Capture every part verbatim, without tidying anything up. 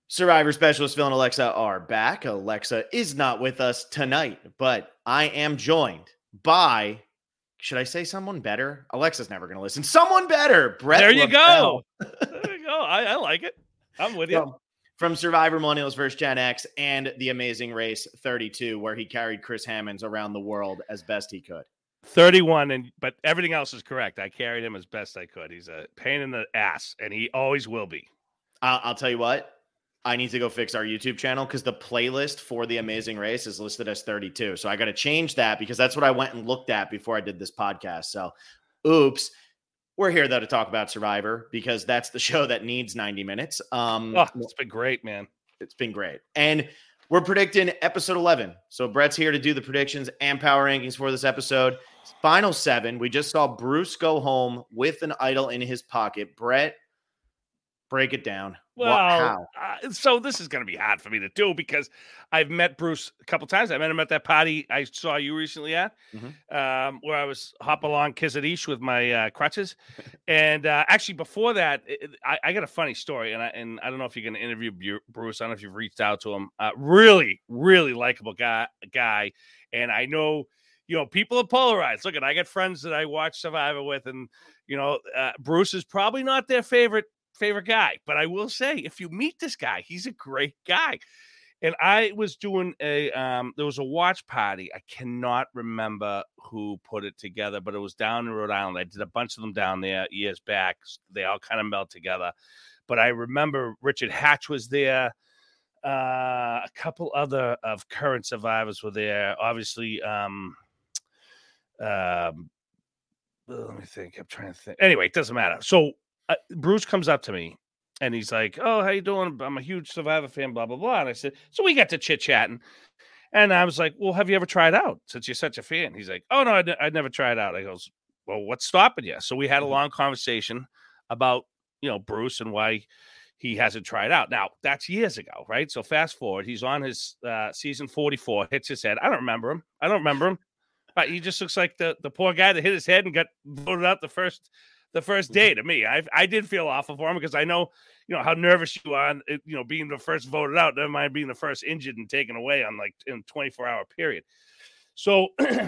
Survivor specialist Phil and Alexa are back. Alexa is not with us tonight, but I am joined by, should I say someone better? Alexa's never going to listen. Someone better. Brett There you LaBelle. go. There you go. I, I like it. I'm with you. From, from Survivor Millennials versus Gen X and The Amazing Race thirty-two, where he carried Chris Hammonds around the world as best he could. thirty-one, and but everything else is correct. I carried him as best I could. He's a pain in the ass, and he always will be. I'll, I'll tell you what. I need to go fix our YouTube channel because the playlist for The Amazing Race is listed as thirty-two. So I got to change that because that's what I went and looked at before I did this podcast. So, oops. We're here, though, to talk about Survivor because that's the show that needs ninety minutes. Um, oh, it's been great, man. It's been great. And we're predicting episode eleven. So Brett's here to do the predictions and power rankings for this episode. Final seven. We just saw Bruce go home with an idol in his pocket. Brett, break it down. Well, How? Uh, so this is going to be hard for me to do because I've met Bruce a couple times. I met him at that party I saw you recently at, mm-hmm. um, where I was hop along Kizadish with my uh, crutches. And uh, actually, before that, it, I, I got a funny story, and I and I don't know if you're going to interview Bruce. I don't know if you've reached out to him. Uh, really, really likable guy, guy. And I know, you know, people are polarized. Look, at I got friends that I watch Survivor with, and you know, uh, Bruce is probably not their favorite. favorite guy, but I will say if you meet this guy, he's a great guy. And I was doing a um there was a watch party. I cannot remember who put it together, but it was down in Rhode Island. I did a bunch of them down there years back. They all kind of meld together. But I remember Richard Hatch was there. Uh a couple other of current survivors were there. Obviously, um um let me think. I'm trying to think. Anyway, it doesn't matter. So Uh, Bruce comes up to me and he's like, "Oh, how you doing? I'm a huge Survivor fan, blah, blah, blah." And I said, so we got to chit chatting. And I was like, "Well, have you ever tried out since you're such a fan?" He's like, "Oh, no, I'd, I'd never tried out." I goes, "Well, what's stopping you?" So we had a long conversation about, you know, Bruce and why he hasn't tried out. Now, that's years ago, right? So fast forward, he's on his uh, season forty-four, hits his head. I don't remember him. I don't remember him. But he just looks like the, the poor guy that hit his head and got voted out the first the first day to me. I I did feel awful for him because I know, you know, how nervous you are, on, you know, being the first voted out, never mind being the first injured and taken away on like in a twenty-four hour period. So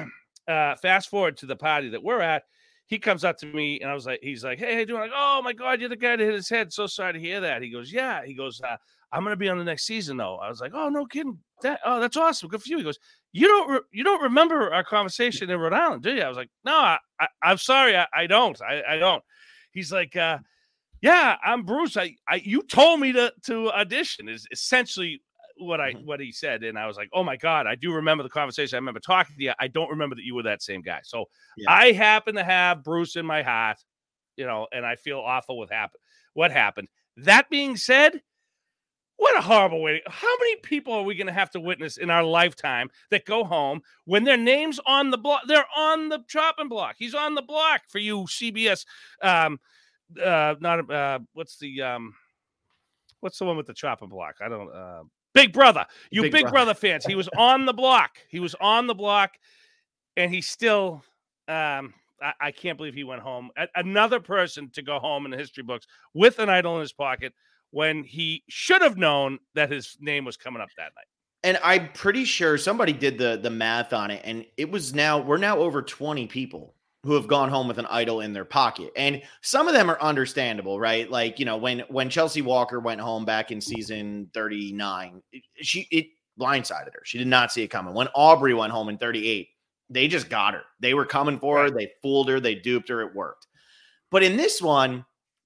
uh, fast forward to the party that we're at, he comes up to me and I was like, he's like, "Hey, how you doing?" Like, "Oh my God, you're the guy that hit his head. So sorry to hear that." He goes, "Yeah." He goes, uh, "I'm going to be on the next season though." I was like, "Oh, no kidding. That, oh, that's awesome. Good for you." He goes, You don't re- you don't remember our conversation in Rhode Island, do you?" I was like, "No, I, I, I'm sorry. I, I don't. I, I don't." He's like, uh, "Yeah, I'm Bruce. I, I, you told me to, to audition," is essentially what I, what he said. And I was like, "Oh my God, I do remember the conversation. I remember talking to you. I don't remember that you were that same guy." So yeah. I happen to have Bruce in my heart, you know, and I feel awful with happen- what happened. That being said, what a horrible way. How many people are we going to have to witness in our lifetime that go home when their name's on the block? They're on the chopping block. He's on the block for you C B S. Um, uh, not uh, what's the um, what's the one with the chopping block? I don't. Uh, Big Brother. You Big, Big Brother. Brother fans. He was on the block. He was on the block, and he still. Um, I, I can't believe he went home. A- another person to go home in the history books with an idol in his pocket, when he should have known that his name was coming up that night. And I'm pretty sure somebody did the the math on it, and it was now, we're now over twenty people who have gone home with an idol in their pocket. And some of them are understandable, right? Like, you know, when when Chelsea Walker went home back in season thirty-nine, it, she it blindsided her. She did not see it coming. When Aubrey went home in thirty-eight, they just got her. They were coming for right. her. They fooled her. They duped her. It worked. But in this one,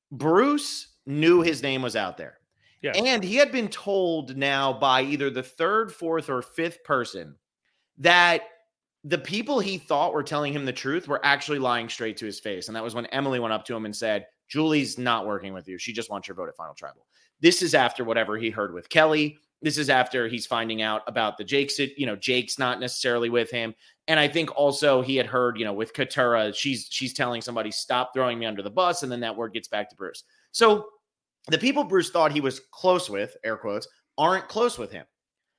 Bruce knew his name was out there. Yeah. And he had been told now by either the third, fourth, or fifth person that the people he thought were telling him the truth were actually lying straight to his face. And that was when Emily went up to him and said, "Julie's not working with you. She just wants your vote at Final Tribal." This is after whatever he heard with Kelly. This is after he's finding out about the Jake's, you know, Jake's not necessarily with him. And I think also he had heard, you know, with Katurah, she's she's telling somebody, "Stop throwing me under the bus." And then that word gets back to Bruce. So the people Bruce thought he was close with, air quotes, aren't close with him.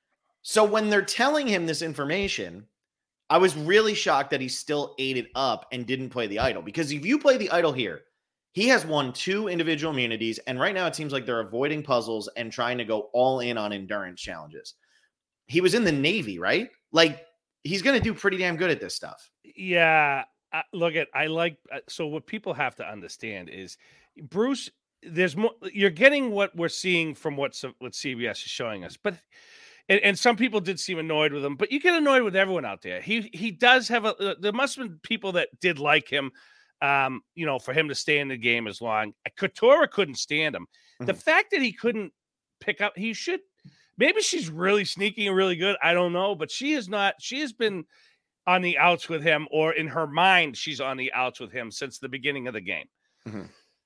So when they're telling him this information, I was really shocked that he still ate it up and didn't play the idol. Because if you play the idol here, He has won two individual immunities, and right now it seems like they're avoiding puzzles and trying to go all in on endurance challenges. He was in the Navy, right? Like, he's going to do pretty damn good at this stuff. Yeah. Uh, look at, I like, uh, so what people have to understand is Bruce, there's more, you're getting what we're seeing from what, what C B S is showing us, but, and, and some people did seem annoyed with him, but you get annoyed with everyone out there. He, he does have a, uh, there must've been people that did like him, um, you know, for him to stay in the game as long. Katurah couldn't stand him. Mm-hmm. The fact that he couldn't pick up, he should, maybe she's really sneaky and really good. I don't know, but she is not, she has been on the outs with him, or in her mind, she's on the outs with him since the beginning of the game. Mm-hmm.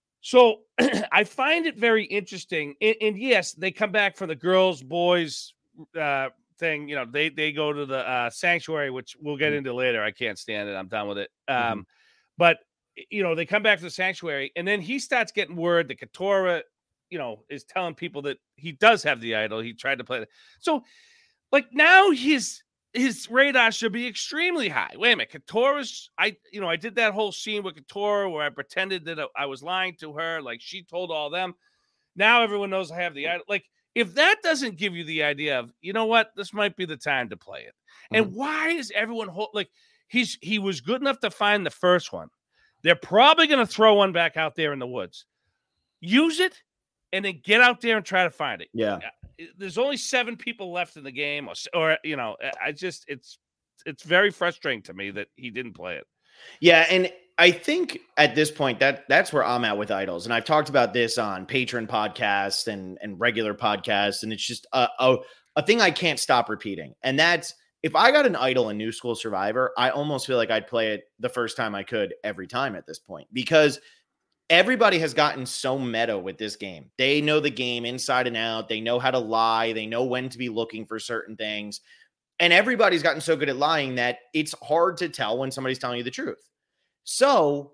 So I find it very interesting. And, and yes, they come back for the girls, boys uh, thing. You know, they, they go to the uh, sanctuary, which we'll get mm-hmm. into later. I can't stand it. I'm done with it. Um, mm-hmm. But, you know, they come back to the sanctuary, and then he starts getting word that Katurah, you know, is telling people that he does have the idol. He tried to play it. So, like, now his his radar should be extremely high. Wait a minute, Katurah's, I, you know, I did that whole scene with Katurah where I pretended that I was lying to her, like she told all them. Now everyone knows I have the idol. Like, if that doesn't give you the idea of, you know what, this might be the time to play it. Mm-hmm. And why is everyone hold, like, he's he was good enough to find the first one. They're probably going to throw one back out there in the woods. Use it. And then get out there and try to find it. Yeah. There's only seven people left in the game, or, or you know, I just, it's, it's very frustrating to me that he didn't play it. Yeah. And I think at this point that that's where I'm at with idols. And I've talked about this on Patreon podcasts and, and regular podcasts. And it's just a, a, a thing I can't stop repeating. And that's, if I got an idol in New School Survivor, I almost feel like I'd play it the first time I could every time at this point, because everybody has gotten so meta with this game. They know the game inside and out. They know how to lie. They know when to be looking for certain things. And everybody's gotten so good at lying that it's hard to tell when somebody's telling you the truth. So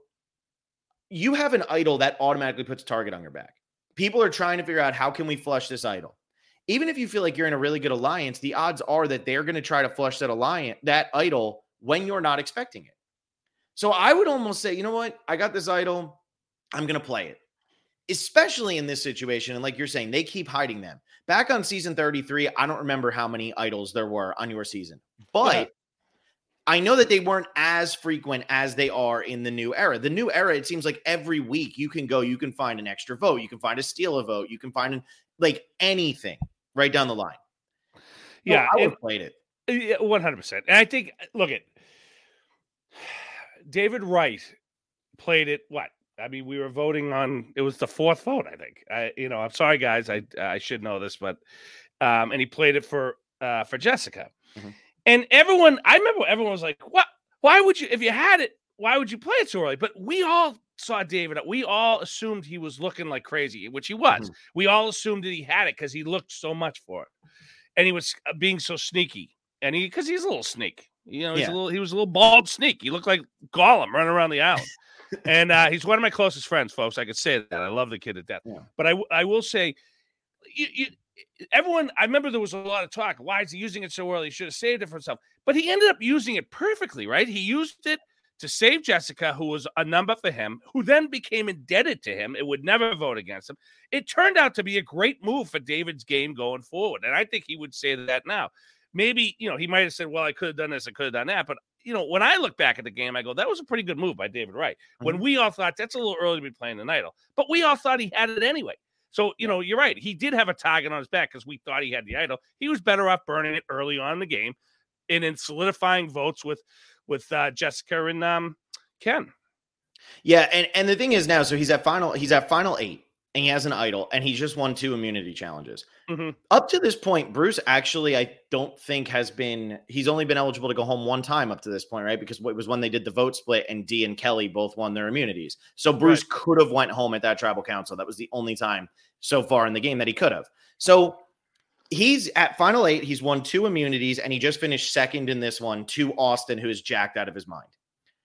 you have an idol that automatically puts a target on your back. People are trying to figure out, how can we flush this idol? Even if you feel like you're in a really good alliance, the odds are that they're going to try to flush that alliance, that idol, when you're not expecting it. So I would almost say, you know what? I got this idol. I'm going to play it, especially in this situation. And like you're saying, they keep hiding them. Back on season thirty-three, I don't remember how many idols there were on your season, but yeah. I know that they weren't as frequent as they are in the new era. The new era, it seems like every week you can go, you can find an extra vote. You can find a steal a vote. You can find an, like anything right down the line. Yeah. So I would have played it. one hundred percent. And I think, look at David Wright played it. What? I mean, we were voting on, it was the fourth vote, I think. I, you know, I'm sorry, guys. I I should know this, but, um, and he played it for, uh, for Jessica. Mm-hmm. And everyone, I remember everyone was like, what, why would you, if you had it, why would you play it so early? But we all saw David. We all assumed he was looking like crazy, which he was. Mm-hmm. We all assumed that he had it because he looked so much for it. And he was being so sneaky. And he, because he's a little sneak. You know, he's yeah. a little, he was a little bald sneak. He looked like Gollum running around the island. And uh, he's one of my closest friends, folks. I could say that. I love the kid to death. Yeah. But I, I will say, you, you, everyone, I remember there was a lot of talk. Why is he using it so early? He should have saved it for himself. But he ended up using it perfectly, right? He used it to save Jessica, who was a number for him, who then became indebted to him. It would never vote against him. It turned out to be a great move for David's game going forward. And I think he would say that now. Maybe, you know, he might have said, well, I could have done this, I could have done that. But, you know, when I look back at the game, I go, that was a pretty good move by David Wright. Mm-hmm. When we all thought that's a little early to be playing an idol, but we all thought he had it anyway. So, you know, you're right. He did have a target on his back because we thought he had the idol. He was better off burning it early on in the game and in solidifying votes with, with uh, Jessica and um, Ken. Yeah. And, and the thing is now, so he's at final, he's at final eight. And he has an idol, and he's just won two immunity challenges. Mm-hmm. Up to this point, Bruce actually, I don't think has been, he's only been eligible to go home one time up to this point, right? Because it was when they did the vote split and Dee and Kelly both won their immunities. So Bruce right. could have went home at that tribal council. That was the only time so far in the game that he could have. So he's at final eight. He's won two immunities, and he just finished second in this one to Austin, who is jacked out of his mind.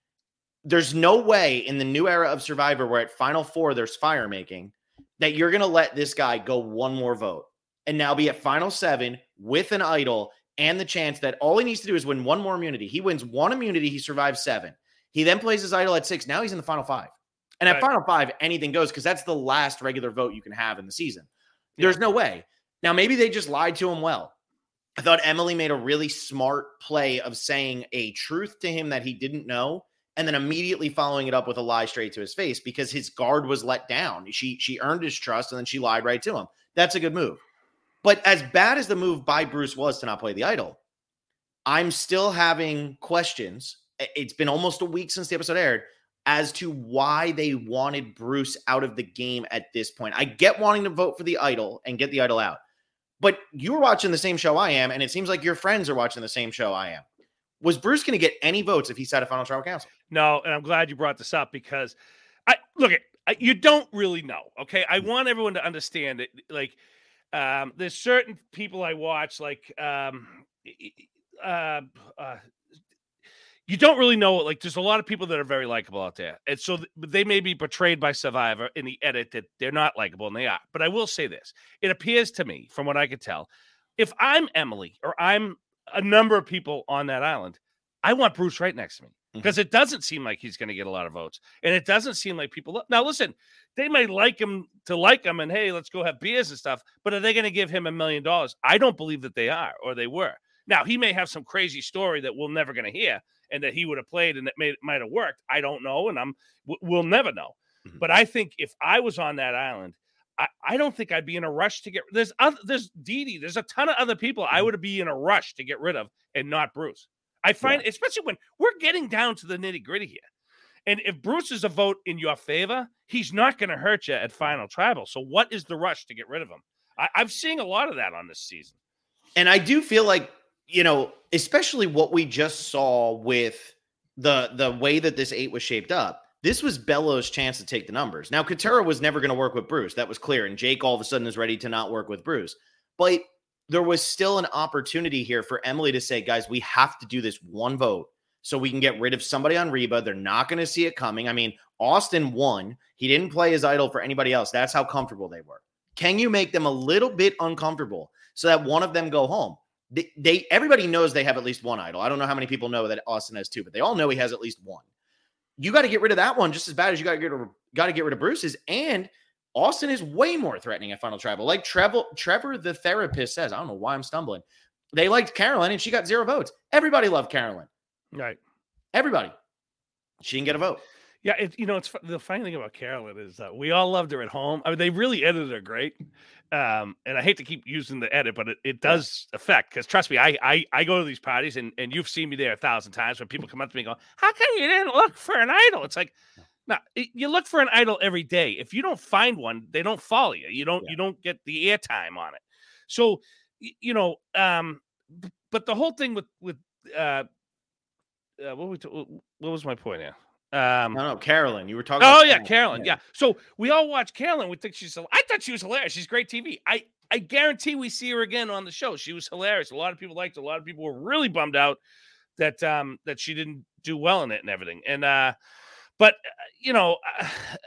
There's no way in the new era of Survivor where at final four there's fire making that you're going to let this guy go one more vote and now be at final seven with an idol and the chance that all he needs to do is win one more immunity. He wins one immunity. He survives seven. He then plays his idol at six. Now he's in the final five. And at right. Final Five, anything goes because that's the last regular vote you can have in the season. Yeah. There's no way. Now, maybe they just lied to him well. I thought Emily made a really smart play of saying a truth to him that he didn't know, and then immediately following it up with a lie straight to his face because his guard was let down. She she earned his trust, and then she lied right to him. That's a good move. But as bad as the move by Bruce was to not play the idol, I'm still having questions. It's been almost a week since the episode aired as to why they wanted Bruce out of the game at this point. I get wanting to vote for the idol and get the idol out, but you were watching the same show I am, and it seems like your friends are watching the same show I am. Was Bruce going to get any votes if he sat at Final Tribal Council? No, and I'm glad you brought this up because I look at you don't really know. Okay, I want everyone to understand it. Like, um, there's certain people I watch, like, um, uh, uh, you don't really know. Like, there's a lot of people that are very likable out there, and so th- they may be portrayed by Survivor in the edit that they're not likable, and they are. But I will say this: it appears to me, from what I could tell, if I'm Emily or I'm a number of people on that island, I want Bruce right next to me because mm-hmm. it doesn't seem like he's going to get a lot of votes. And it doesn't seem like people. Now, listen, they may like him to like him and, hey, let's go have beers and stuff. But are they going to give him a million dollars? I don't believe that they are or they were. Now, he may have some crazy story that we're never going to hear and that he would have played and that may, might have worked. I don't know. And I'm we'll never know. Mm-hmm. But I think if I was on that island, I, I don't think I'd be in a rush to get there's other there's Dee Dee. There's a ton of other people I would be in a rush to get rid of and not Bruce. I find, yeah. especially when we're getting down to the nitty gritty here. And if Bruce is a vote in your favor, he's not going to hurt you at Final Tribal. So what is the rush to get rid of him? I, I'm seeing a lot of that on this season. And I do feel like, you know, especially what we just saw with the the way that this eight was shaped up. This was Bello's chance to take the numbers. Now, Katurah was never going to work with Bruce. That was clear. And Jake all of a sudden is ready to not work with Bruce. But there was still an opportunity here for Emily to say, guys, we have to do this one vote so we can get rid of somebody on Reba. They're not going to see it coming. I mean, Austin won. He didn't play his idol for anybody else. That's how comfortable they were. Can you make them a little bit uncomfortable so that one of them go home? They, they everybody knows they have at least one idol. I don't know how many people know that Austin has two, but they all know he has at least one. You got to get rid of that one just as bad as you got to get rid of, got to get rid of Bruce's. And Austin is way more threatening at Final Tribal. Like Trevor, Trevor, the therapist says, I don't know why I'm stumbling. They liked Carolyn and she got zero votes. Everybody loved Carolyn. Right. Everybody. She didn't get a vote. Yeah. It, you know, it's the funny thing about Carolyn is that we all loved her at home. I mean, they really edited her great. Um, and I hate to keep using the edit, but it, it does affect because trust me, I, I I go to these parties and, and you've seen me there a thousand times when people come up to me and go, how come you didn't look for an idol? It's like, no, you look for an idol every day. If you don't find one, they don't follow you. You don't yeah. you don't get the airtime on it. So, you know, um, but the whole thing with with uh, uh what we t- what was my point here? Um, no, no, Carolyn. You were talking. Oh about yeah, Carolyn. Carolyn yeah. yeah. So we all watch Carolyn. We think she's. I thought she was hilarious. She's great T V. I I guarantee we see her again on the show. She was hilarious. A lot of people liked it. A lot of people were really bummed out that um that she didn't do well in it and everything. And uh, but uh, you know, uh,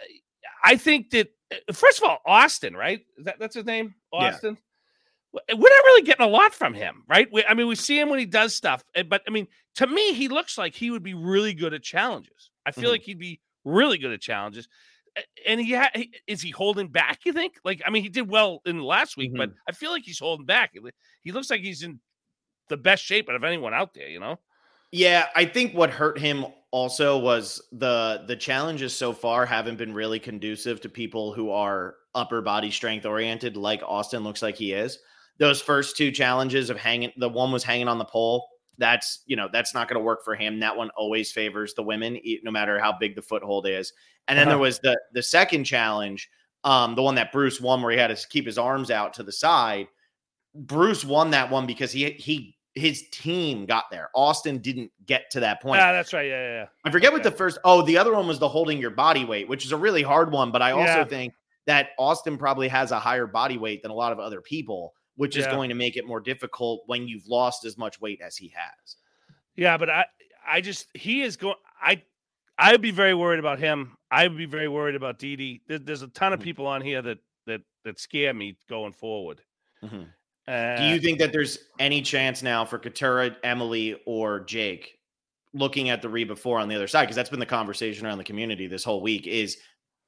I think that first of all, Austin, right? That, that's his name, Austin. Yeah. We're not really getting a lot from him, right? We, I mean, we see him when he does stuff, but I mean, to me, he looks like he would be really good at challenges. I feel mm-hmm. like he'd be really good at challenges. And he ha- is he holding back, you think? Like, I mean, he did well in last week, mm-hmm. but I feel like he's holding back. He looks like he's in the best shape out of anyone out there, you know? Yeah, I think what hurt him also was the the challenges so far haven't been really conducive to people who are upper body strength oriented, like Austin looks like he is. Those first two challenges of hanging, the one was hanging on the pole. That's, you know, that's not going to work for him. That one always favors the women, no matter how big the foothold is. And then uh-huh. there was the the second challenge, um, the one that Bruce won, where he had to keep his arms out to the side. Bruce won that one because he he his team got there. Austin didn't get to that point. Yeah, that's right. Yeah, yeah. yeah. I forget okay. what the first. Oh, the other one was the holding your body weight, which is a really hard one. But I also yeah. think that Austin probably has a higher body weight than a lot of other people, which is yeah. going to make it more difficult when you've lost as much weight as he has. Yeah, but I, I just, he is going, I, I'd be very worried about him. I'd be very worried about Dee Dee. There, there's a ton of people on here that, that, that scare me going forward. Mm-hmm. Uh, Do you think that there's any chance now for Katurah, Emily, or Jake looking at the Reba four on the other side? Because that's been the conversation around the community this whole week is,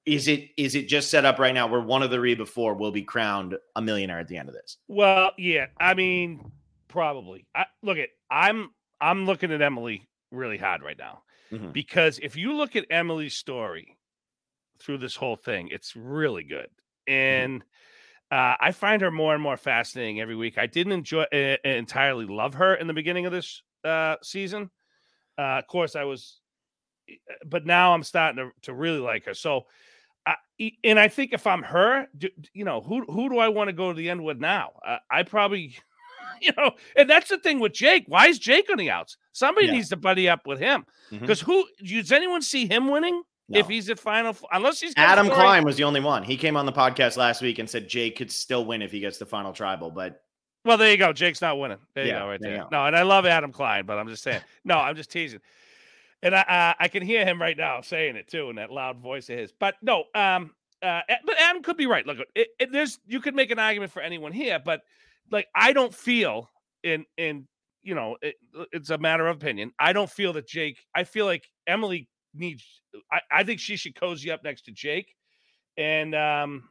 is it is it just set up right now where one of the Reba Four will be crowned a millionaire at the end of this? Well, yeah, I mean, probably. I, look at I'm I'm looking at Emily really hard right now mm-hmm. because if you look at Emily's story through this whole thing, it's really good, and mm-hmm. uh, I find her more and more fascinating every week. I didn't enjoy uh, entirely love her in the beginning of this uh, season. Uh, of course, I was, but now I'm starting to to really like her. So. I, and I think if I'm her, do, you know, who who do I want to go to the end with now? Uh, I probably, you know, and that's the thing with Jake. Why is Jake on the outs? Somebody yeah. needs to buddy up with him because mm-hmm. who does anyone see him winning no. if he's at final? Unless he's Adam story? Klein was the only one. He came on the podcast last week and said Jake could still win if he gets the final tribal. But well, there you go. Jake's not winning. There yeah, you go, right there. there. No, and I love Adam Klein, but I'm just saying. No, I'm just teasing. And I uh, I can hear him right now saying it too in that loud voice of his. But no, um. Uh, but Adam could be right. Look, it, it, there's you could make an argument for anyone here, but like I don't feel in in you know it, it's a matter of opinion. I don't feel that Jake. I feel like Emily needs. I, I think she should cozy up next to Jake, and um,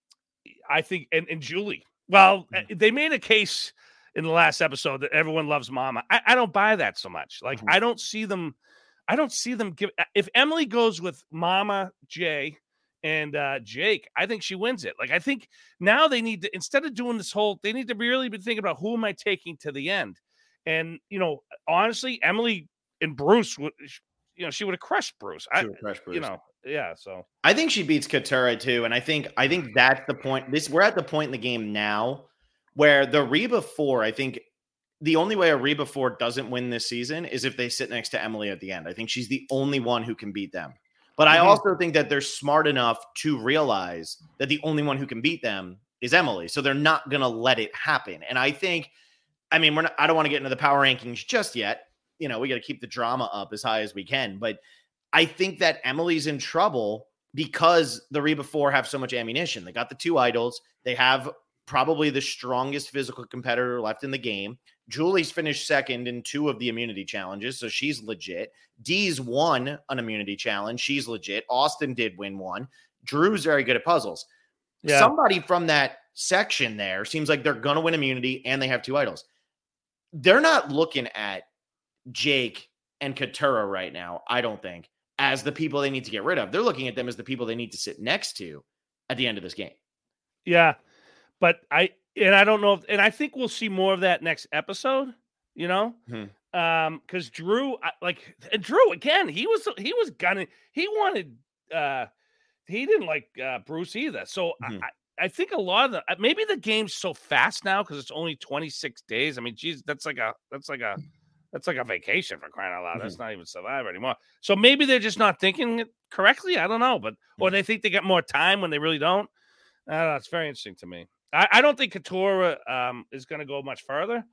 I think and, and Julie. Well, mm-hmm. they made a case in the last episode that everyone loves Mama. I, I don't buy that so much. Like mm-hmm. I don't see them. I don't see them give. If Emily goes with Mama, Jay. And uh, Jake, I think she wins it. Like, I think now they need to, instead of doing this whole, they need to really be thinking about who am I taking to the end? And, you know, honestly, Emily and Bruce, would, you know, she would have crushed Bruce. I, crushed Bruce. You know, yeah. So I think she beats Katurah too. And I think, I think that's the point. This, we're at the point in the game now where the Reba Four, I think the only way a Reba Four doesn't win this season is if they sit next to Emily at the end. I think she's the only one who can beat them. But I also think that they're smart enough to realize that the only one who can beat them is Emily. So they're not going to let it happen. And I think, I mean, we're not, I don't want to get into the power rankings just yet. You know, we got to keep the drama up as high as we can. But I think that Emily's in trouble because the Reba Four have so much ammunition. They got the two idols. They have probably the strongest physical competitor left in the game. Julie's finished second in two of the immunity challenges, so she's legit. Dee's won an immunity challenge. She's legit. Austin did win one. Drew's very good at puzzles. Yeah. Somebody from that section there seems like they're going to win immunity, and they have two idols. They're not looking at Jake and Katurah right now, I don't think, as the people they need to get rid of. They're looking at them as the people they need to sit next to at the end of this game. Yeah, but I... And I don't know if, and I think we'll see more of that next episode, you know, hmm. um, because Drew, like, and Drew again, he was he was gunning, he wanted, uh, he didn't like uh, Bruce either. So hmm. I, I think a lot of the maybe the game's so fast now because it's only twenty-six days. I mean, geez, that's like a that's like a that's like a vacation for crying out loud. Hmm. That's not even Survivor anymore. So maybe they're just not thinking it correctly. I don't know, but or hmm. they think they got more time when they really don't. I don't know. It's very interesting to me. I, I don't think Katurah um, is going to go much further.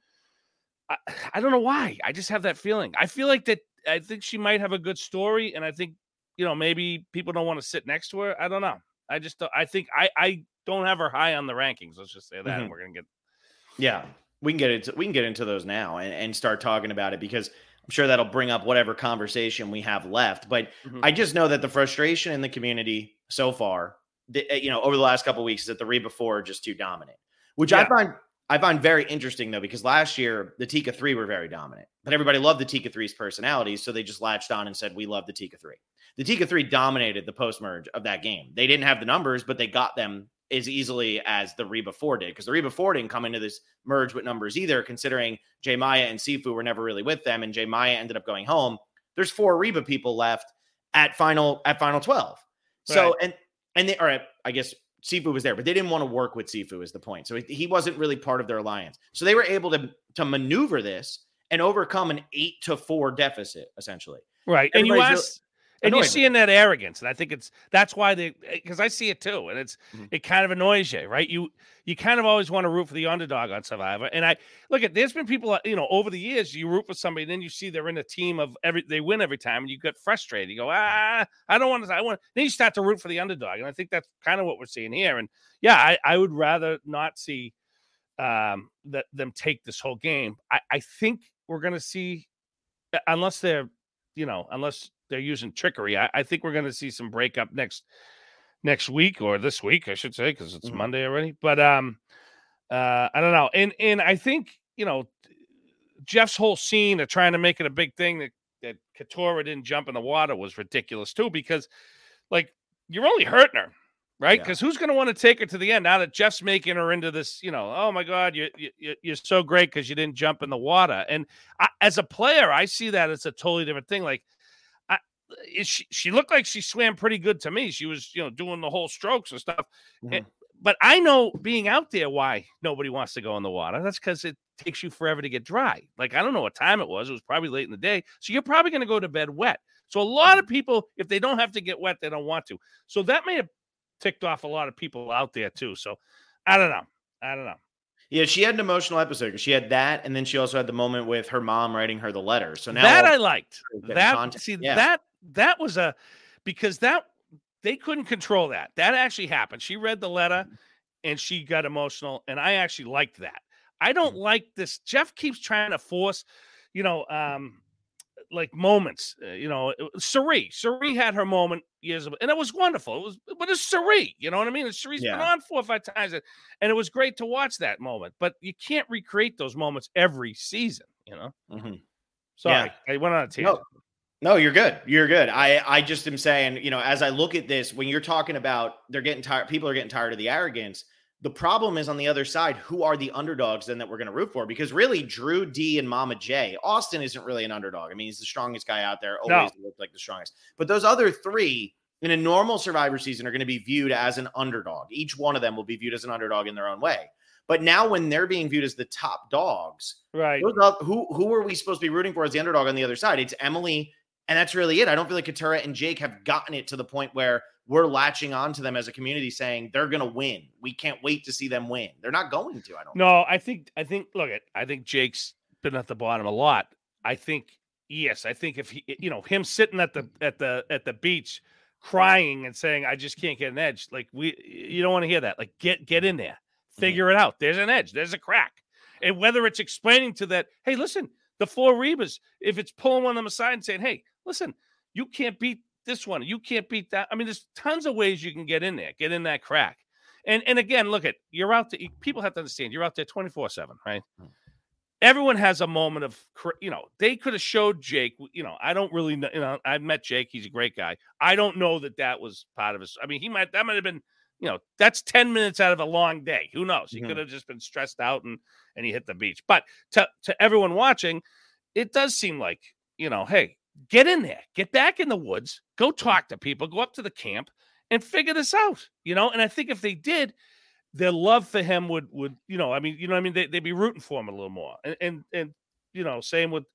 I, I don't know why. I just have that feeling. I feel like that. I think she might have a good story, and I think you know maybe people don't want to sit next to her. I don't know. I just I think I I don't have her high on the rankings. Let's just say that, mm-hmm. and we're gonna get. Yeah, we can get into we can get into those now and, and start talking about it because I'm sure that'll bring up whatever conversation we have left. But mm-hmm. I just know that the frustration in the community so far. The, you know, over the last couple of weeks, is that the Reba Four are just too dominant, which yeah. I find I find very interesting though, because last year the Tika Three were very dominant, but everybody loved the Tika Three's personalities, so they just latched on and said we love the Tika Three. The Tika Three dominated the post merge of that game. They didn't have the numbers, but they got them as easily as the Reba Four did, because the Reba Four didn't come into this merge with numbers either, considering J Maya and Sifu were never really with them, and J Maya ended up going home. There's four Reba people left at final at final twelve. So right. and. And they, all right, I guess Sifu was there, but they didn't want to work with Sifu is the point. So he wasn't really part of their alliance. So they were able to, to maneuver this and overcome an eight to four deficit, essentially. Right. And you asked, and you're seeing that arrogance. And I think it's, that's why they, because I see it too. And it's, mm-hmm. it kind of annoys you, right? You, you kind of always want to root for the underdog on Survivor. And I look at, there's been people, you know, over the years, you root for somebody, and then you see they're in a team of every, they win every time, and you get frustrated. You go, ah, I don't want to, I want, then you start to root for the underdog. And I think that's kind of what we're seeing here. And yeah, I, I would rather not see um, that them take this whole game. I, I think we're going to see, unless they're, you know, unless they're using trickery, I, I think we're going to see some breakup next next week or this week, I should say, because it's Mm-hmm. Monday already. But um, uh, I don't know. And and I think, you know, Jeff's whole scene of trying to make it a big thing that that Katurah didn't jump in the water was ridiculous too, because like you're only hurting her, right? Because yeah. who's going to want to take her to the end now that Jeff's making her into this, you know, oh my God, you, you, you're so great because you didn't jump in the water. And I, as a player, I see that as a totally different thing. Like, I, she, she looked like she swam pretty good to me. She was, you know, doing the whole strokes and stuff. Mm-hmm. And, but I know being out there why nobody wants to go in the water. That's because it takes you forever to get dry. Like, I don't know what time it was. It was probably late in the day. So you're probably going to go to bed wet. So a lot of people, if they don't have to get wet, they don't want to. So that may have ticked off a lot of people out there too. So I don't know. I don't know. Yeah, she had an emotional episode because she had that, and then she also had the moment with her mom writing her the letter. So now that I liked. That content. see yeah. that that was a because that they couldn't control that. That actually happened. She read the letter and she got emotional, and I actually liked that. I don't mm-hmm. like this. Jeff keeps trying to force, you know, um, like moments, uh, you know, Cirie. Cirie had her moment years ago, and it was wonderful. It was, but it's Cirie, you know what I mean? Cirie's yeah. been on four or five times, and it was great to watch that moment. But you can't recreate those moments every season, you know. Mm-hmm. Sorry, yeah. I went on a tangent. No, no, you're good. You're good. I, I just am saying, you know, as I look at this, when you're talking about they're getting tired, people are getting tired of the arrogance. The problem is on the other side, who are the underdogs then that we're going to root for? Because really, Drew, D, and Mama J, Austin isn't really an underdog. I mean, he's the strongest guy out there, always no. looked like the strongest. But those other three in a normal Survivor season are going to be viewed as an underdog. Each one of them will be viewed as an underdog in their own way. But now when they're being viewed as the top dogs, right? Those, who, who are we supposed to be rooting for as the underdog on the other side? It's Emily, and that's really it. I don't feel like Katurah and Jake have gotten it to the point where we're latching on to them as a community saying they're going to win. We can't wait to see them win. They're not going to, I don't No, I think, I think, look at, I think Jake's been at the bottom a lot. I think, yes, I think if he, you know, him sitting at the, at the, at the beach crying and saying, I just can't get an edge. Like we, you don't want to hear that. Like get, get in there, figure mm-hmm. it out. There's an edge. There's a crack. And whether it's explaining to that, hey, listen, the four Rebas, if it's pulling one of them aside and saying, hey, listen, you can't beat this one. You can't beat that. I mean, there's tons of ways you can get in there, get in that crack. And and again, look at, you're out there. People have to understand you're out there twenty-four seven, right? Mm-hmm. Everyone has a moment of, you know, they could have showed Jake, you know, I don't really know, you know, I've met Jake. He's a great guy. I don't know that that was part of his. I mean, he might, that might have been, you know, that's ten minutes out of a long day. Who knows? He mm-hmm. could have just been stressed out and, and he hit the beach. But to, to everyone watching, it does seem like, you know, hey, get in there, get back in the woods, go talk to people, go up to the camp and figure this out, you know? And I think if they did, their love for him would, would, you know, I mean, you know what I mean? They, they'd be rooting for him a little more. And, and, and you know, same with,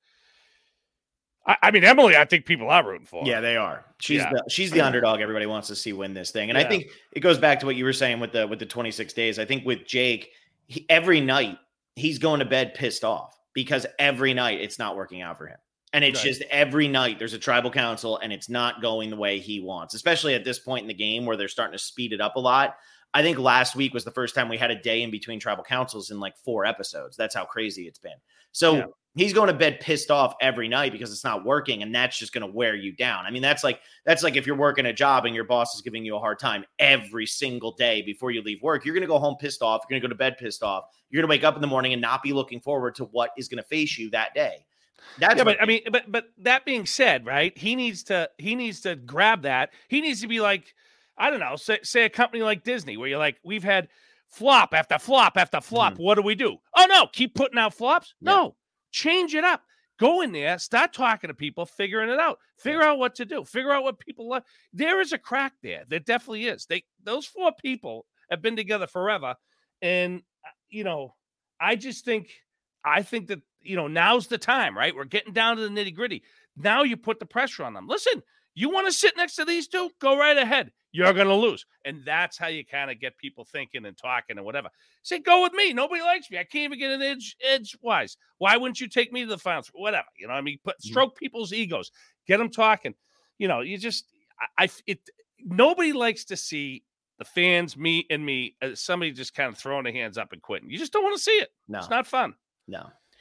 I, I mean, Emily, I think people are rooting for her. Yeah, they are. She's yeah. the, she's the underdog everybody wants to see win this thing. And yeah. I think it goes back to what you were saying with the, with the twenty-six days. I think with Jake, he, every night he's going to bed pissed off because every night it's not working out for him. And it's right. just every night there's a tribal council and it's not going the way he wants, especially at this point in the game where they're starting to speed it up a lot. I think last week was the first time we had a day in between tribal councils in like four episodes. That's how crazy it's been. So yeah. he's going to bed pissed off every night because it's not working. And that's just going to wear you down. I mean, that's like, that's like if you're working a job and your boss is giving you a hard time every single day before you leave work, you're going to go home pissed off. You're going to go to bed pissed off. You're going to wake up in the morning and not be looking forward to what is going to face you that day. That's yeah, but I mean, but but that being said, right? He needs to he needs to grab that. He needs to be like, I don't know, say, say a company like Disney, where you're like, we've had flop after flop after flop. Mm-hmm. What do we do? Oh no, keep putting out flops. Yeah. No, change it up. Go in there, start talking to people, figuring it out. Figure yeah. out what to do. Figure out what people love. There is a crack there. There definitely is. They those four people have been together forever, and you know, I just think I think that. You know, now's the time, right? We're getting down to the nitty gritty. Now you put the pressure on them. Listen, you want to sit next to these two? Go right ahead. You're going to lose. And that's how you kind of get people thinking and talking and whatever. Say, go with me. Nobody likes me. I can't even get an edge edge-wise. Why wouldn't you take me to the finals? Whatever. You know what I mean? Put, stroke people's egos. Get them talking. You know, you just, I, I it, nobody likes to see the fans, me and me, as somebody just kind of throwing their hands up and quitting. You just don't want to see it. No. It's not fun. No.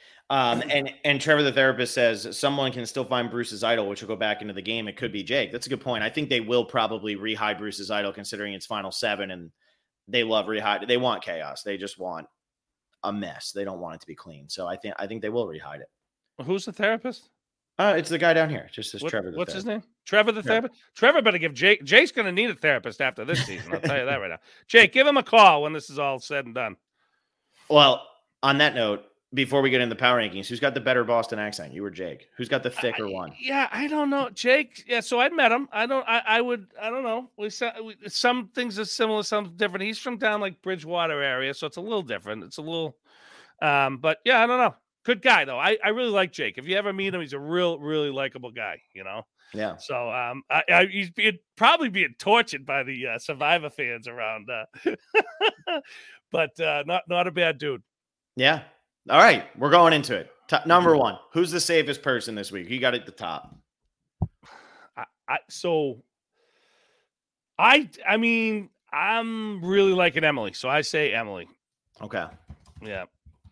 Um, and and Trevor the therapist says someone can still find Bruce's idol, which will go back into the game. It could be Jake. That's a good point. I think they will probably rehide Bruce's idol, considering it's final seven, and they love rehide. They want chaos. They just want a mess. They don't want it to be clean. So I think I think they will rehide it. Who's the therapist? Uh, it's the guy down here. Just says what, Trevor. The what's therapist. his name? Trevor the Trevor. therapist. Trevor better give Jake. Jake's going to need a therapist after this season. I'll tell you that right now. Jake, give him a call when this is all said and done. Well, on that note, before we get into the power rankings, who's got the better Boston accent? You or Jake? Who's got the thicker I, one? Yeah, I don't know. Jake. Yeah, so I'd met him. I don't. I, I would. I don't know. We, we some things are similar, some different. He's from down like Bridgewater area, so it's a little different. It's a little. Um, but yeah, I don't know. Good guy though. I, I really like Jake. If you ever meet him, he's a real, really likable guy. You know. Yeah. So um, I, I, he's being, probably being tortured by the uh, Survivor fans around, uh, but uh, not not a bad dude. Yeah. All right, we're going into it. Top, number one, who's the safest person this week? You got it at the top. I, I so I I mean I'm really liking Emily, so I say Emily. Okay. Yeah.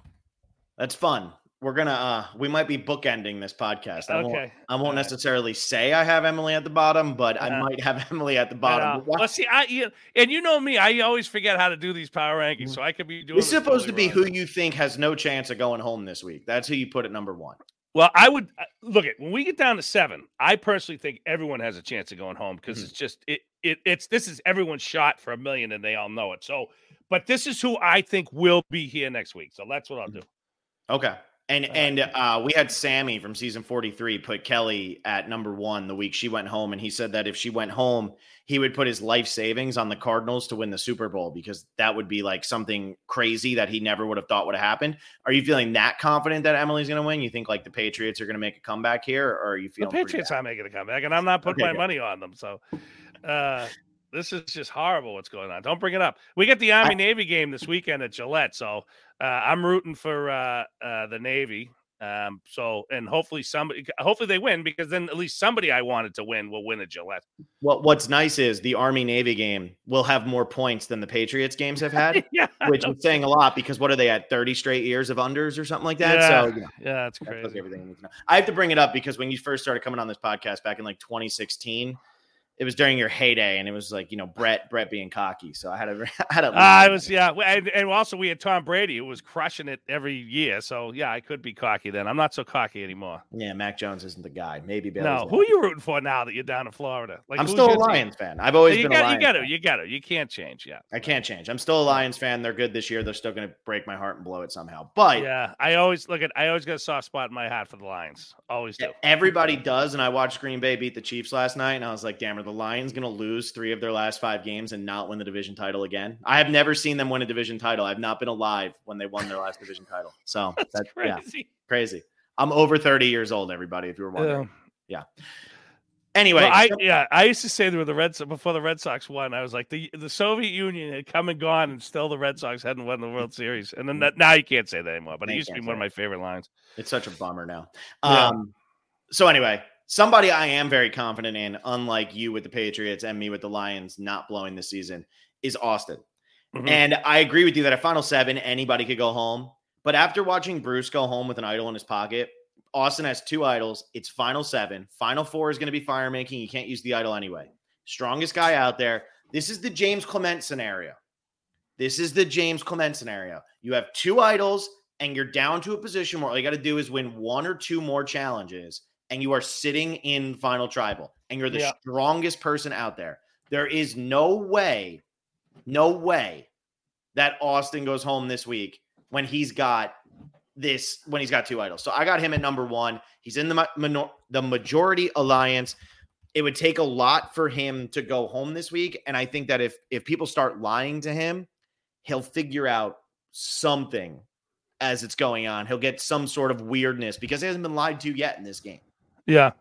That's fun. We're gonna uh we might be bookending this podcast. I okay. Won't, I won't necessarily say I have Emily at the bottom, but uh, I might have Emily at the bottom. Well, see, I you, and you know me, I always forget how to do these power rankings, so I could be doing. It's supposed totally to be wrong. who you think has no chance of going home this week. That's who you put at number one. Well, I would look at when we get down to seven. I personally think everyone has a chance of going home because mm-hmm. it's just it it it's this is everyone's shot for a million, and they all know it. So, but this is who I think will be here next week. So that's what I'll do. Okay. And and uh, we had Sammy from season forty-three put Kelly at number one the week she went home. And he said that if she went home, he would put his life savings on the Cardinals to win the Super Bowl because that would be like something crazy that he never would have thought would have happened. Are you feeling that confident that Emily's going to win? You think like the Patriots are going to make a comeback here, or are you feeling the Patriots aren't making a comeback, and I'm not putting okay, my good. money on them. So uh, this is just horrible what's going on. Don't bring it up. We get the Army-Navy game this weekend at Gillette, so uh, I'm rooting for uh, uh, the Navy. Um, so, and hopefully somebody, hopefully they win because then at least somebody I wanted to win will win at Gillette. Well, what's nice is the Army Navy game will have more points than the Patriots games have had, yeah, which is saying a lot because what are they at thirty straight years of unders or something like that? Yeah, so yeah, yeah that's crazy. That's everything I need to know. I have to bring it up because when you first started coming on this podcast back in like twenty sixteen, it was during your heyday, and it was like, you know, Brett, Brett being cocky. So I had a, I had a, I uh, was, yeah. And, and also we had Tom Brady who was crushing it every year. So yeah, I could be cocky then. I'm not so cocky anymore. Yeah. Mac Jones isn't the guy. Maybe Bailey's No. Who are you rooting for now that you're down in Florida? Like I'm still a Lions team? fan. I've always so been got, a Lions You got to, fan. you got to, you can't change. Yeah. I can't change. I'm still a Lions fan. They're good this year. They're still going to break my heart and blow it somehow. But yeah, I always look at, I always got a soft spot in my heart for the Lions. Always do. Everybody does. And I watched Green Bay beat the Chiefs last night, and I was like, damn, are the Lions going to lose three of their last five games and not win the division title again? I have never seen them win a division title. I've not been alive when they won their last division title. So that's, that's crazy. Yeah, crazy. I'm over thirty years old, everybody, if you were wondering. Yeah. yeah. Anyway, well, I yeah, I used to say there were the Red Sox before the Red Sox won. I was like, the the Soviet Union had come and gone, and still the Red Sox hadn't won the World Series. And then that, now you can't say that anymore. But it used to be one of my favorite lines. It's such a bummer now. Yeah. Um. So anyway, somebody I am very confident in, unlike you with the Patriots and me with the Lions not blowing this season, is Austin. Mm-hmm. And I agree with you that at Final Seven, anybody could go home. But after watching Bruce go home with an idol in his pocket, Austin has two idols. It's Final Seven. Final Four is going to be fire making. You can't use the idol anyway. Strongest guy out there. This is the James Clement scenario. This is the James Clement scenario. You have two idols, and you're down to a position where all you got to do is win one or two more challenges, and you are sitting in Final Tribal, and you're the yeah. strongest person out there. There is no way, no way that Austin goes home this week when he's got this, when he's got two idols. So I got him at number one. He's in the minor, the majority alliance. It would take a lot for him to go home this week. And I think that if, if people start lying to him, he'll figure out something as it's going on. He'll get some sort of weirdness because he hasn't been lied to yet in this game. Yeah.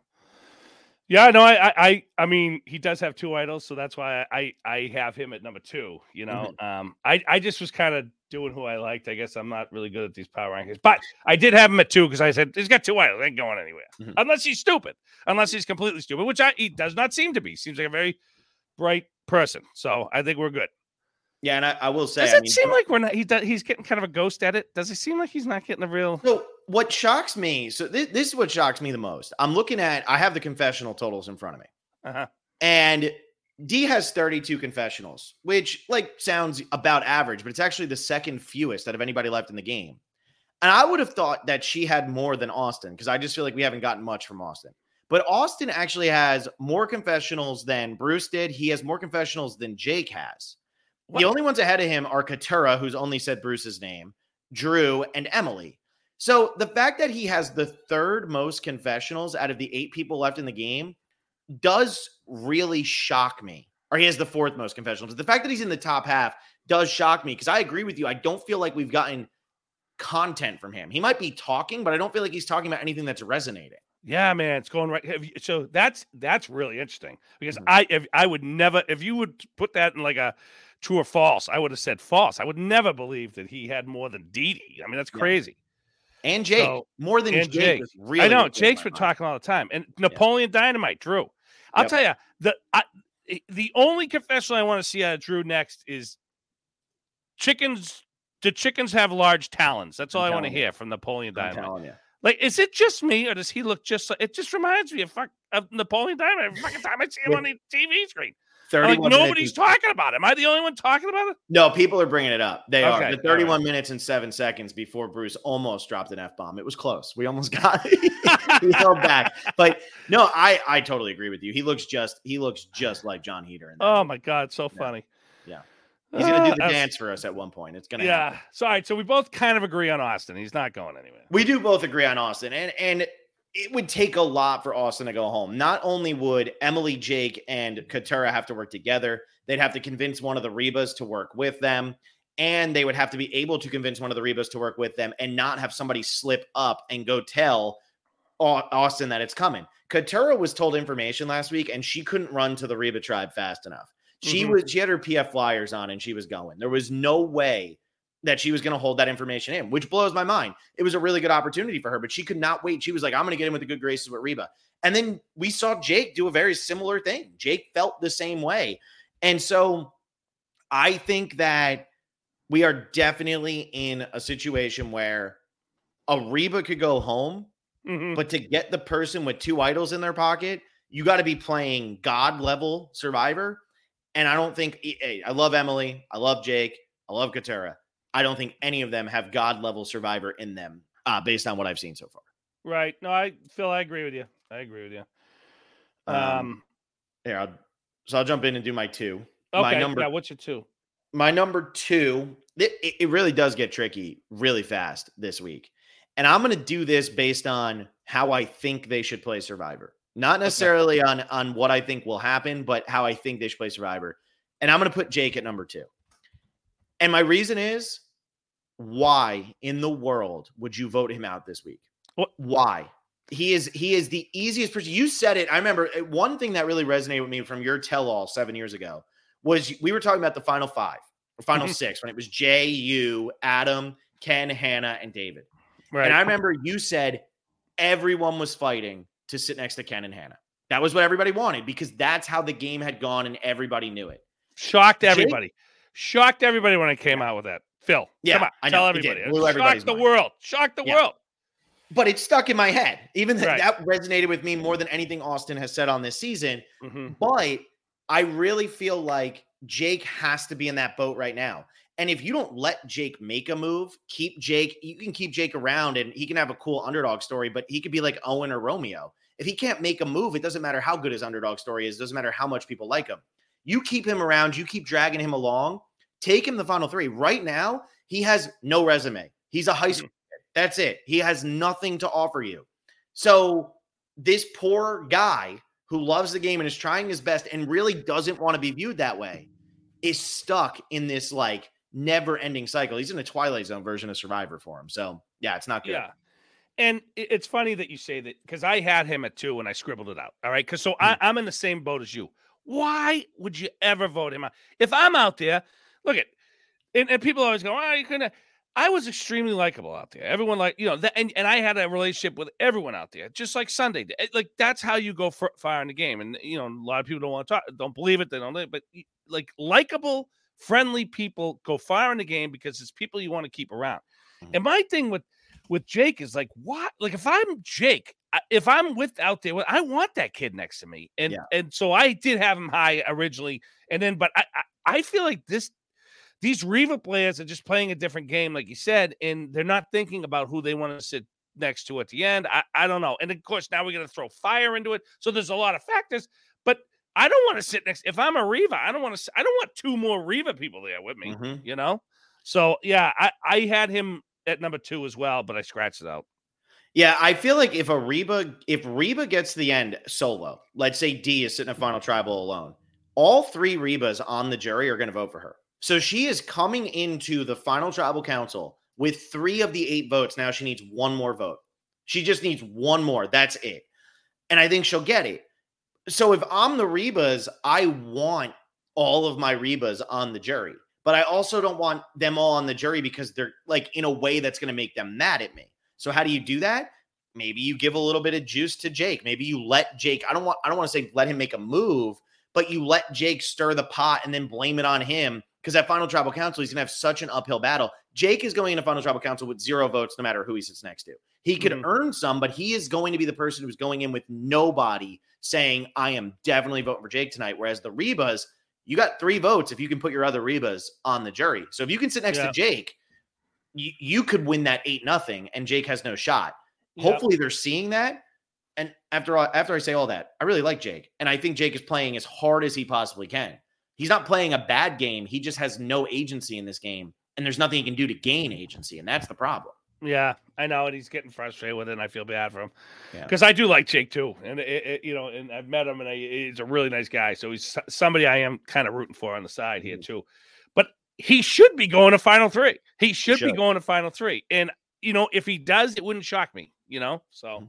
Yeah, no, I, I, I mean, he does have two idols, so that's why I, I have him at number two. You know, mm-hmm. um, I, I just was kind of doing who I liked. I guess I'm not really good at these power rankings, but I did have him at two because I said he's got two idols, ain't going anywhere mm-hmm. unless he's stupid, unless he's completely stupid, which I, he does not seem to be. Seems like a very bright person, so I think we're good. Yeah, and I, I will say, Does I it mean, seem like we're not? He does, he's getting kind of a ghost at it. Does it seem like he's not getting the real? So what shocks me, so this, this is what shocks me the most. I'm looking at, I have the confessional totals in front of me. Uh-huh. And D has thirty-two confessionals, which like sounds about average, but it's actually the second fewest out of anybody left in the game. And I would have thought that she had more than Austin, because I just feel like we haven't gotten much from Austin. But Austin actually has more confessionals than Bruce did. He has more confessionals than Jake has. What? The only ones ahead of him are Katurah, who's only said Bruce's name, Drew, and Emily. So the fact that he has the third most confessionals out of the eight people left in the game does really shock me. Or he has the fourth most confessionals. The fact that he's in the top half does shock me, because I agree with you. I don't feel like we've gotten content from him. He might be talking, but I don't feel like he's talking about anything that's resonating. Yeah, man, it's going right. You, so that's that's really interesting, because mm-hmm. I if I would never, if you would put that in like a true or false, I would have said false. I would never believe that he had more than Didi. I mean, that's crazy. Yeah. And Jake, so, more than Jake. Jake. Really I know Jake's been talking all the time. And Napoleon yeah. Dynamite, Drew. I'll yep. tell you, the I, the only confession I want to see out of Drew next is chickens. Do chickens have large talons? That's all I'm I want to hear from Napoleon Dynamite. Like, is it just me, or does he look just like, it just reminds me of, fuck, of Napoleon Dynamite every fucking time I see him on the T V screen. Like, nobody's talking about it. Am I the only one talking about it? No, people are bringing it up. They okay. are. The thirty-one right. minutes and seven seconds before Bruce almost dropped an F-bomb. It was close. We almost got it. We held back. But no, I, I totally agree with you. He looks just he looks just like John Heder. In that oh, movie. my God. So funny. Yeah. He's going to do the uh, dance for us at one point. It's going to yeah. happen. So, all right. So we both kind of agree on Austin. He's not going anywhere. We do both agree on Austin. And and it would take a lot for Austin to go home. Not only would Emily, Jake, and Katurah have to work together, they'd have to convince one of the Rebas to work with them. And they would have to be able to convince one of the Rebas to work with them and not have somebody slip up and go tell Austin that it's coming. Katurah was told information last week, and she couldn't run to the Reba tribe fast enough. She mm-hmm. was she had her P F flyers on and she was going. There was no way that she was going to hold that information in, which blows my mind. It was a really good opportunity for her, but she could not wait. She was like, I'm going to get in with the good graces with Reba. And then we saw Jake do a very similar thing. Jake felt the same way. And so I think that we are definitely in a situation where a Reba could go home, mm-hmm. but to get the person with two idols in their pocket, you got to be playing God level Survivor. And I don't think hey, I love Emily. I love Jake. I love Katurah. I don't think any of them have God level Survivor in them uh, based on what I've seen so far. Right. No, I Phil, I agree with you. I agree with you. Um, um yeah. I'll, so I'll jump in and do my two. Okay. My number, yeah, what's your two? My number two, it, it really does get tricky really fast this week. And I'm going to do this based on how I think they should play Survivor. Not necessarily on, on what I think will happen, but how I think they should play Survivor. And I'm going to put Jake at number two. And my reason is, why in the world would you vote him out this week? What? Why? He is he is the easiest person. You said it. I remember one thing that really resonated with me from your tell-all seven years ago was we were talking about the final five or final six when it was Jay, you, Adam, Ken, Hannah, and David. Right. And I remember you said everyone was fighting to sit next to Ken and Hannah. That was what everybody wanted because that's how the game had gone and everybody knew it. Shocked everybody. Jake, Shocked everybody when I came out with that. Phil, yeah, come on, I tell know, everybody. Blew Shocked the mind. world. Shocked the yeah. world. But it stuck in my head. Even th- right. that resonated with me more than anything Austin has said on this season. Mm-hmm. But I really feel like Jake has to be in that boat right now. And if you don't let Jake make a move, keep Jake, you can keep Jake around and he can have a cool underdog story, but he could be like Owen or Romeo. If he can't make a move, it doesn't matter how good his underdog story is. It doesn't matter how much people like him. You keep him around. You keep dragging him along. Take him the final three. Right now, he has no resume. He's a high school mm-hmm. kid. That's it. He has nothing to offer you. So this poor guy who loves the game and is trying his best and really doesn't want to be viewed that way is stuck in this like never-ending cycle. He's in a Twilight Zone version of Survivor for him. So yeah, it's not good. Yeah. And it's funny that you say that because I had him at two and I scribbled it out. All right. Because so mm-hmm. I, I'm in the same boat as you. Why would you ever vote him out? If I'm out there, look at, and, and people always go, "Oh, you couldn't." I was extremely likable out there. Everyone like, you know, that, and, and I had a relationship with everyone out there, just like Sunday did. Like that's how you go for, far in the game. And you know, a lot of people don't want to talk, don't believe it, they don't. But like likable friendly people go far in the game because it's people you want to keep around. Mhm. And my thing with with Jake is like, what? Like if I'm Jake, I- if I'm with out there, I want that kid next to me. And Yeah. and so I did have him high originally, and then but I I, I feel like this. These Riva players are just playing a different game, like you said, and they're not thinking about who they want to sit next to at the end. I, I don't know. And of course, now we're going to throw fire into it. So there's a lot of factors, but I don't want to sit next. If I'm a Riva, I don't want to, I don't want two more Riva people there with me, Mhm. you know? So yeah, I, I had him at number two as well, but I scratched it out. Yeah, I feel like if a Reba, if Reba gets to the end solo, let's say D is sitting in a final tribal alone, all three Rebas on the jury are going to vote for her. So she is coming into the final tribal council with three of the eight votes. Now she needs one more vote. She just needs one more. That's it. And I think she'll get it. So if I'm the Rebas, I want all of my Rebas on the jury, but I also don't want them all on the jury because they're like in a way that's going to make them mad at me. So how do you do that? Maybe you give a little bit of juice to Jake. Maybe you let Jake, I don't want, I don't want to say let him make a move, but you let Jake stir the pot and then blame it on him. Because at Final Tribal Council, he's going to have such an uphill battle. Jake is going into Final Tribal Council with zero votes, no matter who he sits next to. He could mm-hmm. earn some, but he is going to be the person who's going in with nobody saying, I am definitely voting for Jake tonight. Whereas the Rebas, you got three votes if you can put your other Rebas on the jury. So if you can sit next yeah. to Jake, you, you could win that eight nothing, and Jake has no shot. Yep. Hopefully they're seeing that. And after all, after I say all that, I really like Jake. And I think Jake is playing as hard as he possibly can. He's not playing a bad game. He just has no agency in this game. And there's nothing he can do to gain agency. And that's the problem. Yeah, I know. And he's getting frustrated with it. And I feel bad for him. Because yeah. I do like Jake too. And, it, it, you know, and I've met him and I, he's a really nice guy. So he's somebody I am kind of rooting for on the side here too. But he should be going to Final Three. He should, he should. be going to Final Three. And, you know, if he does, it wouldn't shock me, you know? So. Mm-hmm.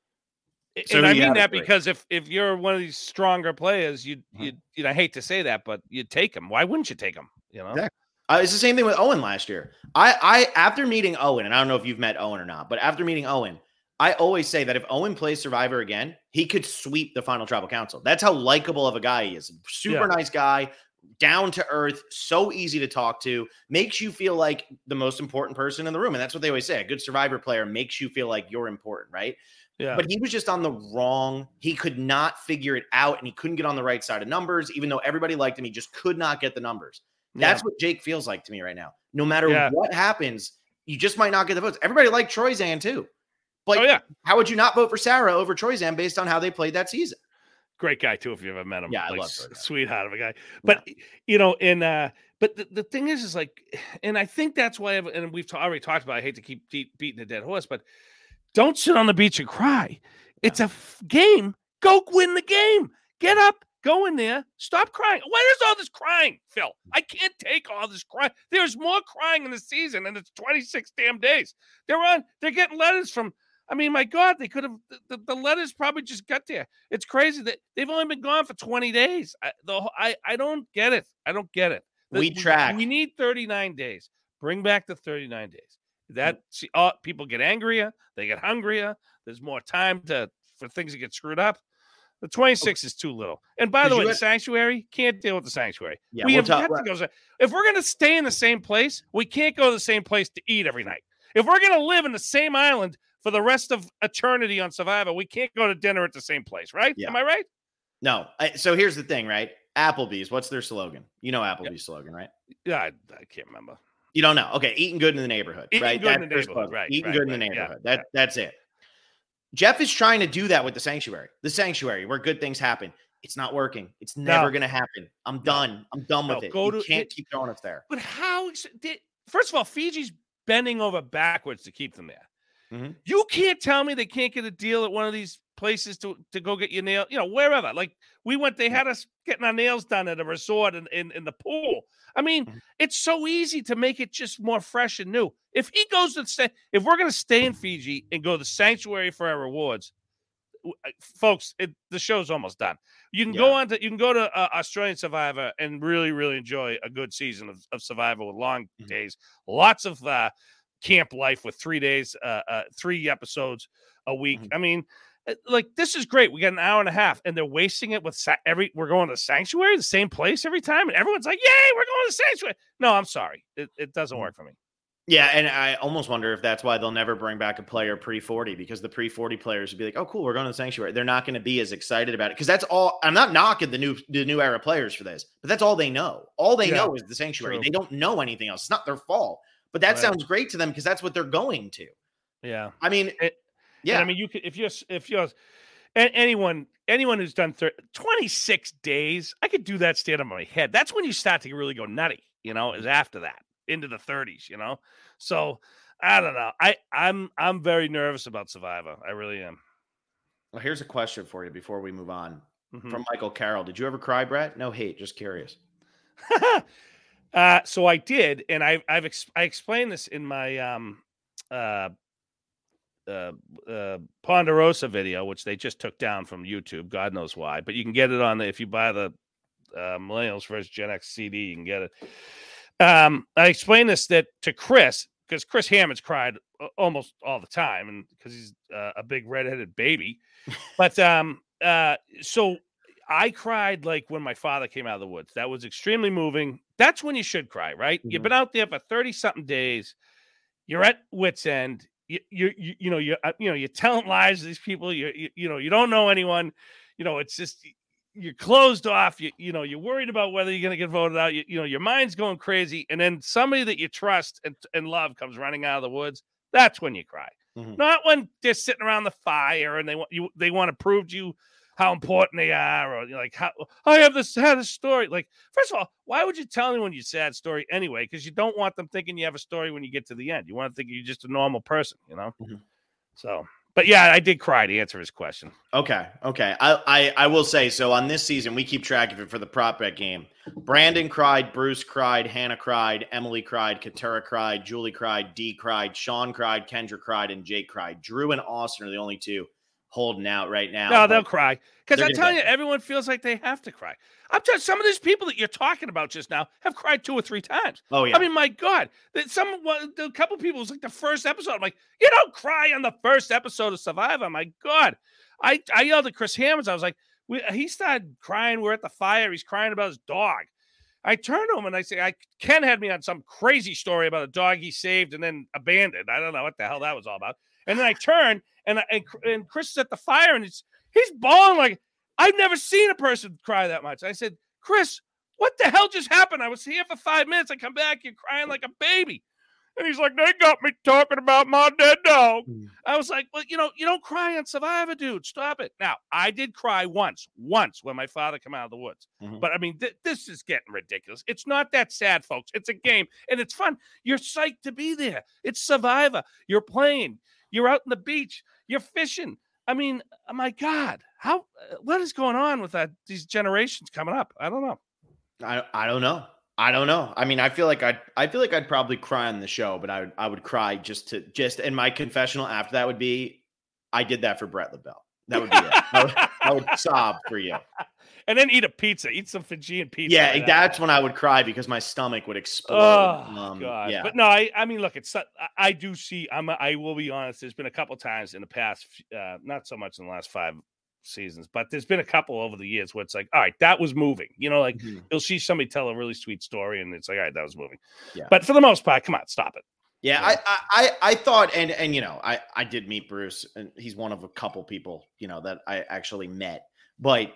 So and I mean that because if, if you're one of these stronger players, you mm-hmm. you you know I hate to say that, but you'd take him. Why wouldn't you take him? You know, exactly. uh, it's the same thing with Owen last year. I I after meeting Owen, and I don't know if you've met Owen or not, but after meeting Owen, I always say that if Owen plays Survivor again, he could sweep the Final Tribal Council. That's how likable of a guy he is. Super yeah. nice guy, down to earth, so easy to talk to, makes you feel like the most important person in the room, and that's what they always say. A good Survivor player makes you feel like you're important, right? Yeah. But he was just on the wrong. He could not figure it out, and he couldn't get on the right side of numbers, even though everybody liked him. He just could not get the numbers. That's yeah. what Jake feels like to me right now. No matter yeah. what happens, you just might not get the votes. Everybody liked Troyzan too. But oh, yeah. how would you not vote for Sarah over Troyzan based on how they played that season? Great guy too, if you ever met him. Yeah, I like, love her. Sweetheart of a guy. But yeah. you know, and uh, but the, the thing is, is like, and I think that's why, I've, and we've t- already talked about. I hate to keep de- beating a dead horse, but. Don't sit on the beach and cry. It's a f- game. Go win the game. Get up. Go in there. Stop crying. Why is all this crying, Phil? I can't take all this crying. There's more crying in the season, and it's twenty-six damn days. They're on. They're getting letters from. I mean, my God, they could have. The, the letters probably just got there. It's crazy that they've only been gone for twenty days. I, the I I don't get it. I don't get it. The, we track. We, we need thirty-nine days. Bring back the thirty-nine days. That see, uh, people get angrier, they get hungrier. There's more time to for things to get screwed up. The twenty-six okay. is too little. And by Did the way, the sanctuary can't deal with the sanctuary. Yeah, we we'll have talk, got to go. If we're going to stay in the same place, we can't go to the same place to eat every night. If we're going to live in the same island for the rest of eternity on Survivor, we can't go to dinner at the same place, right? Yeah. Am I right? No. I, so here's the thing, right? Applebee's. What's their slogan? You know Applebee's yeah. slogan, right? Yeah, I, I can't remember. You don't know. Okay, eating good in the neighborhood, eating right? Good that's in the neighborhood, right? Eating right, good right, in the neighborhood. Yeah, that yeah. that's it. Jeff is trying to do that with the sanctuary. The sanctuary, where good things happen. It's not working. It's never no. going to happen. I'm done. No. I'm done with no, it. Go you to, can't it, keep throwing us there. But how? Did, first of all, Fiji's bending over backwards to keep them there. Mm-hmm. You can't tell me they can't get a deal at one of these places to, to go get your nail, you know, wherever. Like we went, they had us getting our nails done at a resort in, in, in the pool. I mean, mm-hmm. it's so easy to make it just more fresh and new. If he goes to stay, if we're going to stay in Fiji and go to the sanctuary for our rewards, folks, it, the show's almost done. You can yeah. go on to, you can go to uh, Australian Survivor and really, really enjoy a good season of, of Survivor with long mm-hmm. days, lots of uh, camp life with three days, uh, uh, three episodes a week. Mm-hmm. I mean, Uh, Like, this is great. We got an hour and a half, and they're wasting it with sa- every. We're going to Sanctuary, the same place every time, and everyone's like, "Yay, we're going to Sanctuary!" No, I'm sorry, it, it doesn't work for me. Yeah, and I almost wonder if that's why they'll never bring back a player pre forty, because the pre forty players would be like, "Oh, cool, we're going to the Sanctuary." They're not going to be as excited about it because that's all. I'm not knocking the new the new era players for this, but that's all they know. All they Yeah, know is the Sanctuary. true. They don't know anything else. It's not their fault, but that Right. sounds great to them because that's what they're going to. Yeah, I mean, It- yeah, and I mean, you could if you're if you're a- anyone anyone who's done thir- twenty-six days, I could do that stand on my head. That's when you start to really go nutty. You know, is after that into the thirties. You know, so I don't know. I I'm I'm very nervous about Survivor. I really am. well, here's a question for you before we move on Mhm. from Michael Carroll. Did you ever cry, Brett? No hate, just curious. uh, so I did, and I I've ex- I explained this in my um uh uh, uh Ponderosa video, which they just took down from YouTube. God knows why, but you can get it on the if you buy the uh, Millennials versus Gen X C D, you can get it. Um, I explained this that to Chris because Chris Hammonds cried a- almost all the time, and because he's uh, a big redheaded baby. But um, uh, so I cried like when my father came out of the woods. That was extremely moving. That's when you should cry, right? You've Mhm. been out there for thirty something days. You're at wit's end. You you you, you know you uh, you know you're telling lies to these people. You, you you know you don't know anyone. You know it's just you're closed off. You you know you're worried about whether you're going to get voted out. You, you know your mind's going crazy, and then somebody that you trust and, and love comes running out of the woods. That's when you cry. Mhm. Not when they're sitting around the fire and they want you. They want to prove to you how important they are, or like how I have this had a story. Like, first of all, why would you tell anyone your sad story anyway? Because you don't want them thinking you have a story when you get to the end. You want to think you're just a normal person, you know. Mhm. So, but yeah, I did cry to answer his question. Okay, okay. I, I I will say so. On this season, we keep track of it for the prop bet game. Brandon cried, Bruce cried, Hannah cried, Emily cried, Katera cried, Julie cried, Dee cried, Sean cried, Kendra cried, and Jake cried. Drew and Austin are the only two holding out right now. No, but they'll cry because they're I'm gonna telling you, get there. everyone feels like they have to cry. I'm telling some of these people that you're talking about just now have cried two or three times. Oh yeah. I mean, my God, that some one- a couple of people it was like the first episode. I'm like, you don't cry on the first episode of Survivor. My God, I I yelled at Chris Hammonds. I was like, we, he started crying. We're at the fire. He's crying about his dog. I turn to him and I say, I Ken had me on some crazy story about a dog he saved and then abandoned. I don't know what the hell that was all about. And then I turn and I, and, and Chris is at the fire and it's he's bawling like I've never seen a person cry that much. I said, Chris, what the hell just happened? I was here for five minutes. I come back, you're crying like a baby. And he's like, they got me talking about my dead dog. Mm. I was like, well, you know, you don't cry on Survivor, dude. Stop it. Now, I did cry once, once when my father came out of the woods. Mhm. But I mean, th- this is getting ridiculous. It's not that sad, folks. It's a game and it's fun. You're psyched to be there. It's Survivor. You're playing. You're out on the beach. You're fishing. I mean, oh my God, how? uh, What is going on with that? These generations coming up. I don't know. I I don't know. I don't know. I mean, I feel like I'd I feel like I'd probably cry on the show, but I would I would cry just to just and my confessional after that would be I did that for Brett LaBelle. That would be it. I would, I would sob for you. And then eat a pizza. Eat some Fijian pizza. Yeah, right that's after. when I would cry because my stomach would explode. Oh Um, God! yeah. But no, I, I mean, look, it's I, I do see. I'm. I will be honest. There's been a couple times in the past, uh, not so much in the last five seasons, but there's been a couple over the years where it's like, all right, that was moving. You know, like Mhm. you'll see somebody tell a really sweet story, and it's like, all right, that was moving. Yeah. But for the most part, come on, stop it. Yeah, Yeah. I, I I thought, and and you know, I I did meet Bruce, and he's one of a couple people, you know, that I actually met. But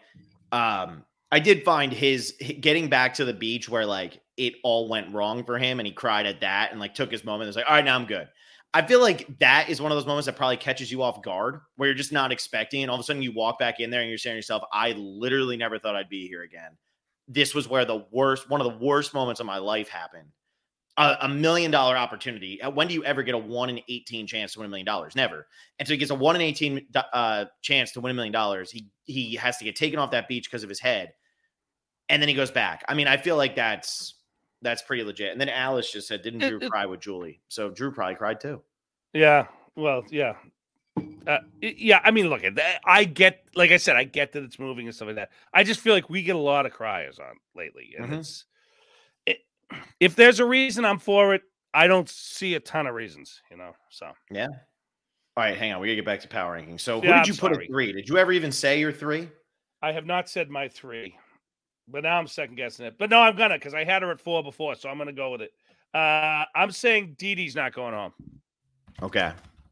um, I did find his h- getting back to the beach where like it all went wrong for him, and he cried at that, and like took his moment. It's like, all right, now I'm good. I feel like that is one of those moments that probably catches you off guard, where you're just not expecting, and all of a sudden you walk back in there and you're saying to yourself, I literally never thought I'd be here again. This was where the worst, one of the worst moments of my life happened. A, a million dollar opportunity. Uh, When do you ever get a one in eighteen chance to win a million dollars? Never. And so he gets a one in eighteen uh, chance to win a million dollars. He he has to get taken off that beach because of his head, and then he goes back. I mean, I feel like that's that's pretty legit. And then Alice just said, "Didn't It- Drew it- cry with Julie?" So Drew probably cried too. Yeah. Well, yeah. Uh, it- yeah, I mean, look, I I get, like I said, I get that it's moving and stuff like that. I just feel like we get a lot of criers on lately, and Mhm. it's it, if there's a reason I'm for it, I don't see a ton of reasons, you know. So Yeah. All right, hang on. We gotta get back to power rankings. So who Yeah, did I'm you put sorry. at three? Did you ever even say your three? I have not said my three, but now I'm second guessing it. But no, I'm gonna because I had her at four before, so I'm gonna go with it. Uh, I'm saying Dee Dee's not going home. Okay.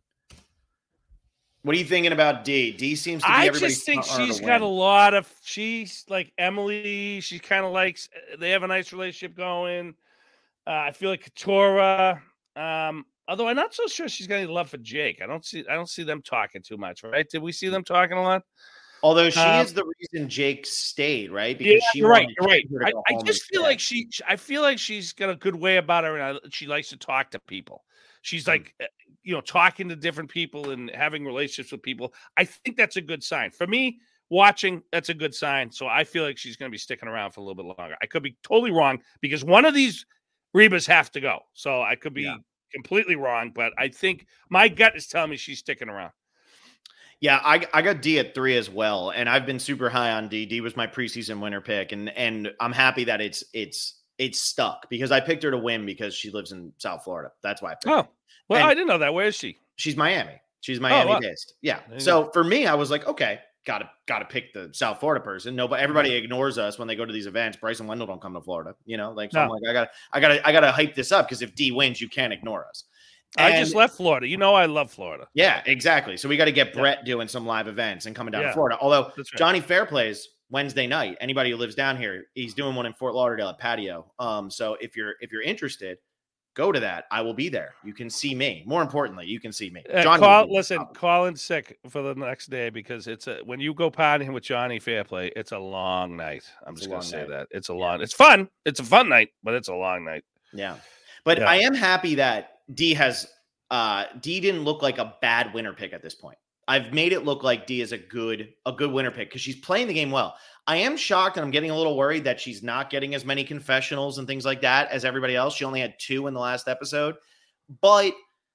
What are you thinking about D? D seems to be I everybody's just think front runner she's to got a win. lot of. She's like Emily. She kind of likes. They have a nice relationship going. Uh, I feel like Katora. Um, although I'm not so sure she's got any love for Jake. I don't see. I don't see them talking too much. Right? Did we see them talking a lot? Although she Um, is the reason Jake stayed, right? yeah, Because she you're right. wanted You're right. her to I, go I home and just feel stay. like she. I feel like she's got a good way about her, and I, she likes to talk to people. She's like, uh, you know, talking to different people and having relationships with people. I think that's a good sign for me. Watching, that's a good sign. So I feel like she's going to be sticking around for a little bit longer. I could be totally wrong because one of these Rebas have to go. So I could be Yeah. completely wrong, but I think my gut is telling me she's sticking around. Yeah, I, I got D at three as well, and I've been super high on D. D was my preseason winner pick, and and I'm happy that it's it's it's stuck because I picked her to win because she lives in South Florida. That's why I picked Oh, her. well, And I didn't know that. Where is she? she's Miami. She's Oh, Miami wow. based. Yeah. There you So for me, I was like, okay, gotta gotta pick the South Florida person. No, but everybody Mhm. ignores us when they go to these events. Bryson Wendell don't come to Florida, you know. Like, so I'm No. like, I gotta, I gotta, I gotta hype this up because if D wins, you can't ignore us. I And just left Florida. You know I love Florida. yeah, exactly. So we got to get Yeah. Brett doing some live events and coming down Yeah, to Florida. Although that's right. Johnny Fairplays Wednesday night. Anybody who lives down here, he's doing one in Fort Lauderdale at Patio. Um, so if you're if you're interested, go to that. I will be there. You can see me. More importantly, you can see me. Uh, Johnny will call, be there, listen, probably. call in sick for the next day because it's a when you go partying with Johnny Fairplay, it's a long night. I'm It's just a gonna long say night. that it's a Yeah. long. It's fun. It's a fun night, but it's a long night. Yeah, but Yeah. I am happy that D has uh D didn't look like a bad winner pick at this point. I've made it look like D is a good a good winner pick because she's playing the game well. I am shocked and I'm getting a little worried that she's not getting as many confessionals and things like that as everybody else. She only had two in the last episode. But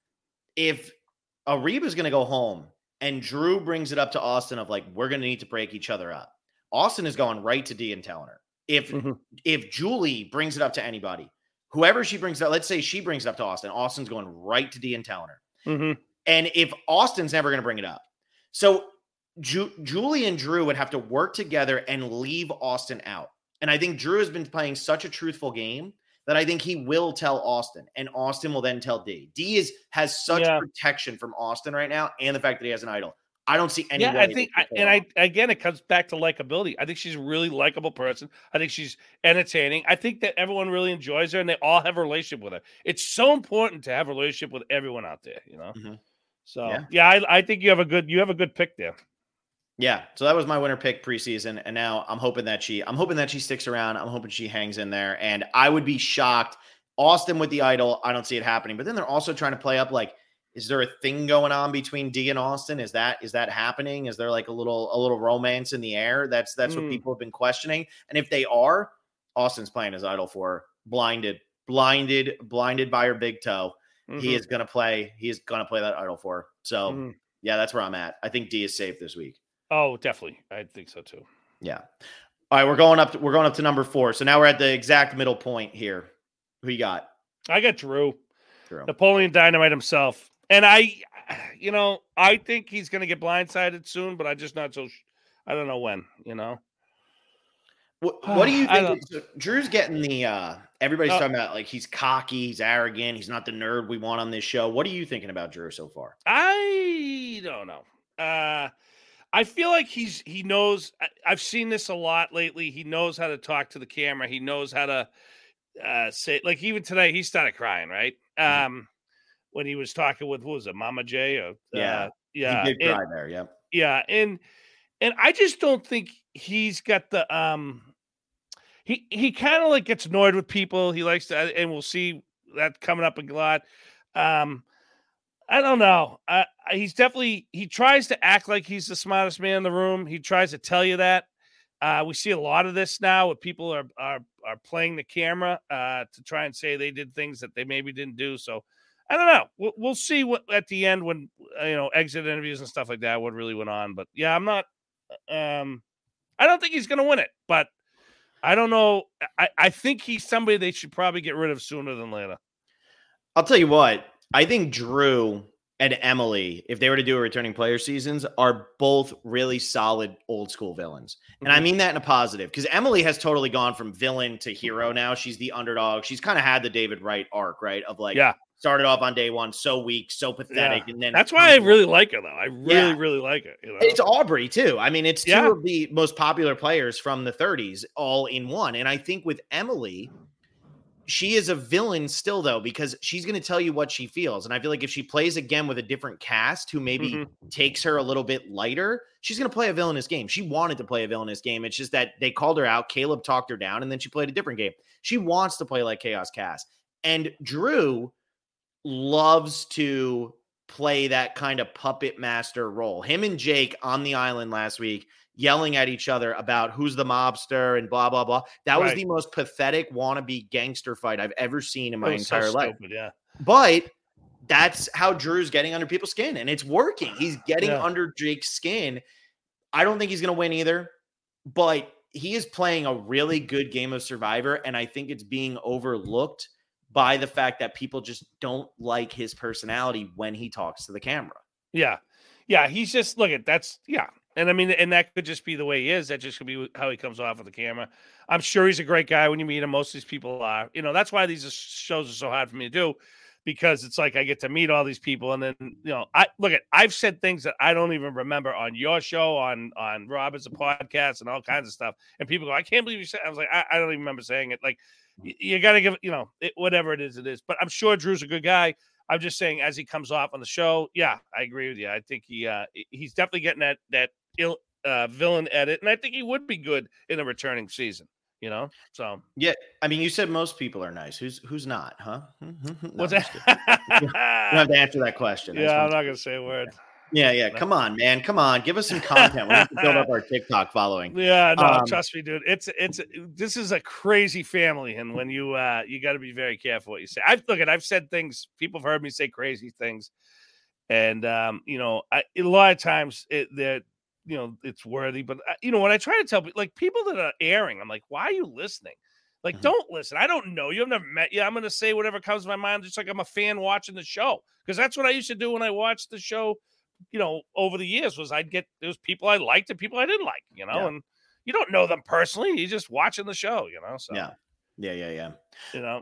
if Ariba's going to go home and Drew brings it up to Austin of like, we're going to need to break each other up, Austin is going right to D and telling her. If Mhm. if Julie brings it up to anybody, whoever she brings it up, let's say she brings it up to Austin, Austin's going right to D and telling her. Mhm. And if Austin's never going to bring it up. So Ju- Julie and Drew would have to work together and leave Austin out. And I think Drew has been playing such a truthful game that I think he will tell Austin, and Austin will then tell D. D is has such Yeah. protection from Austin right now, and the fact that he has an idol. I don't see any Yeah, way. I think, they I, could pull and it I off. again, it comes back to likability. I think she's a really likable person. I think she's entertaining. I think that everyone really enjoys her, and they all have a relationship with her. It's so important to have a relationship with everyone out there, you know. Mhm. So Yeah. yeah, I, I think you have a good you have a good pick there. Yeah, so that was my winner pick preseason, and now I'm hoping that she, I'm hoping that she sticks around. I'm hoping she hangs in there, and I would be shocked. Austin with the idol, I don't see it happening. But then they're also trying to play up like, is there a thing going on between D and Austin? Is that is that happening? Is there like a little a little romance in the air? That's that's what Mm. people have been questioning. And if they are, Austin's playing his idol for her. blinded, blinded, blinded by her big toe. Mhm. He is gonna play. He is gonna play that idol for her. So Mhm. yeah, that's where I'm at. I think D is safe this week. Oh, definitely. I think so too. Yeah. All right, we're going up. To, we're going up to number four. So now we're at the exact middle point here. Who you got? I got Drew, Drew. Napoleon Dynamite himself, and I, you know, I think he's going to get blindsided soon, but I just not so. I don't know when. You know. What, what do you I think? don't- So Drew's getting the. uh Everybody's Uh, talking about like he's cocky, he's arrogant, he's not the nerd we want on this show. What are you thinking about Drew so far? I don't know. Uh, I feel like he's he knows. I, I've seen this a lot lately. He knows how to talk to the camera. He knows how to uh, say like even today he started crying right Mhm. um, when he was talking with what was it Mama J or Yeah, uh, yeah he did and, cry there. Yep. yeah and and I just don't think he's got the um he he kind of like gets annoyed with people. He likes to, and we'll see that coming up a lot. Um, I don't know. Uh, he's definitely he tries to act like he's the smartest man in the room. He tries to tell you that. Uh, we see a lot of this now where people are are are playing the camera uh, to try and say they did things that they maybe didn't do. So I don't know. We'll, we'll see what at the end when uh, you know exit interviews and stuff like that what really went on. But yeah, I'm not. Um, I don't think he's going to win it, but I don't know. I, I think he's somebody they should probably get rid of sooner than later. I'll tell you what. I think Drew and Emily, if they were to do a returning player seasons, are both really solid old school villains. And mm-hmm. I mean that in a positive, because Emily has totally gone from villain to hero now. She's the underdog. She's kind of had the David Wright arc, right? Of like, yeah. started off on day one so weak, so pathetic. Yeah. And then that's why I really like her, though. I really, yeah. really like it. You know? It's Aubrey, too. I mean, it's two yeah. of the most popular players from the thirties all in one. And I think with Emily, she is a villain still, though, because she's going to tell you what she feels. And I feel like if she plays again with a different cast who maybe mm-hmm. takes her a little bit lighter, she's going to play a villainous game. She wanted to play a villainous game. It's just that they called her out. Caleb talked her down, and then she played a different game. She wants to play like Chaos Cass. And Drew loves to play that kind of puppet master role. Him and Jake on the island last week yelling at each other about who's the mobster and blah, blah, blah. That was right. the most pathetic wannabe gangster fight I've ever seen in my entire so life. Stupid, yeah. But that's how Drew's getting under people's skin, and it's working. He's getting yeah. under Jake's skin. I don't think he's going to win either, but he is playing a really good game of Survivor, and I think it's being overlooked by the fact that people just don't like his personality when he talks to the camera. Yeah. Yeah, he's just, look at, that's, yeah. And I mean, and that could just be the way he is. That just could be how he comes off of the camera. I'm sure he's a great guy when you meet him. Most of these people are. You know, that's why these shows are so hard for me to do, because it's like I get to meet all these people, and then you know, I look at. I've said things that I don't even remember on your show, on on Robert's a podcast, and all kinds of stuff. And people go, "I can't believe you said." I was like, I, I don't even remember saying it. Like, you, you got to give, you know, it, whatever it is, it is. But I'm sure Drew's a good guy. I'm just saying, as he comes off on the show, yeah, I agree with you. I think he uh, he's definitely getting that that. Ill, uh, villain edit, and I think he would be good in a returning season. You know, so yeah. I mean, you said most people are nice. Who's who's not, huh? No, What's that? You have to answer that question. Yeah, I'm not gonna say a word. Yeah, yeah. Come on, man. Come on. Give us some content. We have to build up our TikTok following. Yeah, no, um, trust me, dude. It's it's this is a crazy family, and when you uh you got to be very careful what you say. I've look at I've said things. People have heard me say crazy things, and um, you know, I, a lot of times it they're you know, it's worthy, but you know, when I try to tell people, like people that are airing, I'm like, why are you listening? Like, mm-hmm. don't listen. I don't know you. I've never met you. I'm going to say whatever comes to my mind. Just like I'm a fan watching the show. Cause that's what I used to do when I watched the show, you know, over the years was I'd get, there was people I liked and people I didn't like, you know, yeah. and you don't know them personally. You're just watching the show, you know? So, yeah. Yeah. Yeah. Yeah. You know,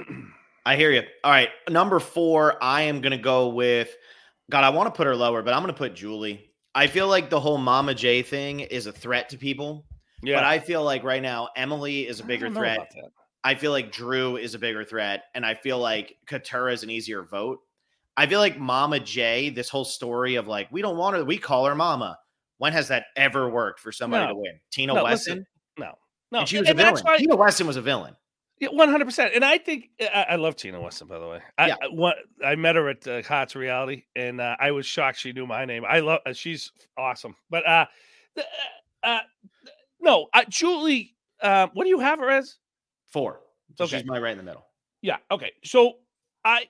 I hear you. All right. Number four, I am going to go with, God, I want to put her lower, but I'm going to put Julie. I feel like the whole Mama J thing is a threat to people. Yeah. But I feel like right now, Emily is a bigger threat. I feel like Drew is a bigger threat. And I feel like Katurah is an easier vote. I feel like Mama J, this whole story of like, we don't want her, we call her Mama. When has that ever worked for somebody no. to win? Tina no, Weston? Listen. No. No. And she was and a villain. Why- Tina Weston was a villain. Yeah, one hundred percent. And I think I, I love Tina Weston, by the way. I, yeah. I, what, I met her at uh, Hearts Reality, and uh, I was shocked she knew my name. I love uh, she's awesome. But uh, uh, uh no, uh, Julie, uh, what do you have her as? Four. So okay. She's my right in the middle. Yeah. Okay. So I,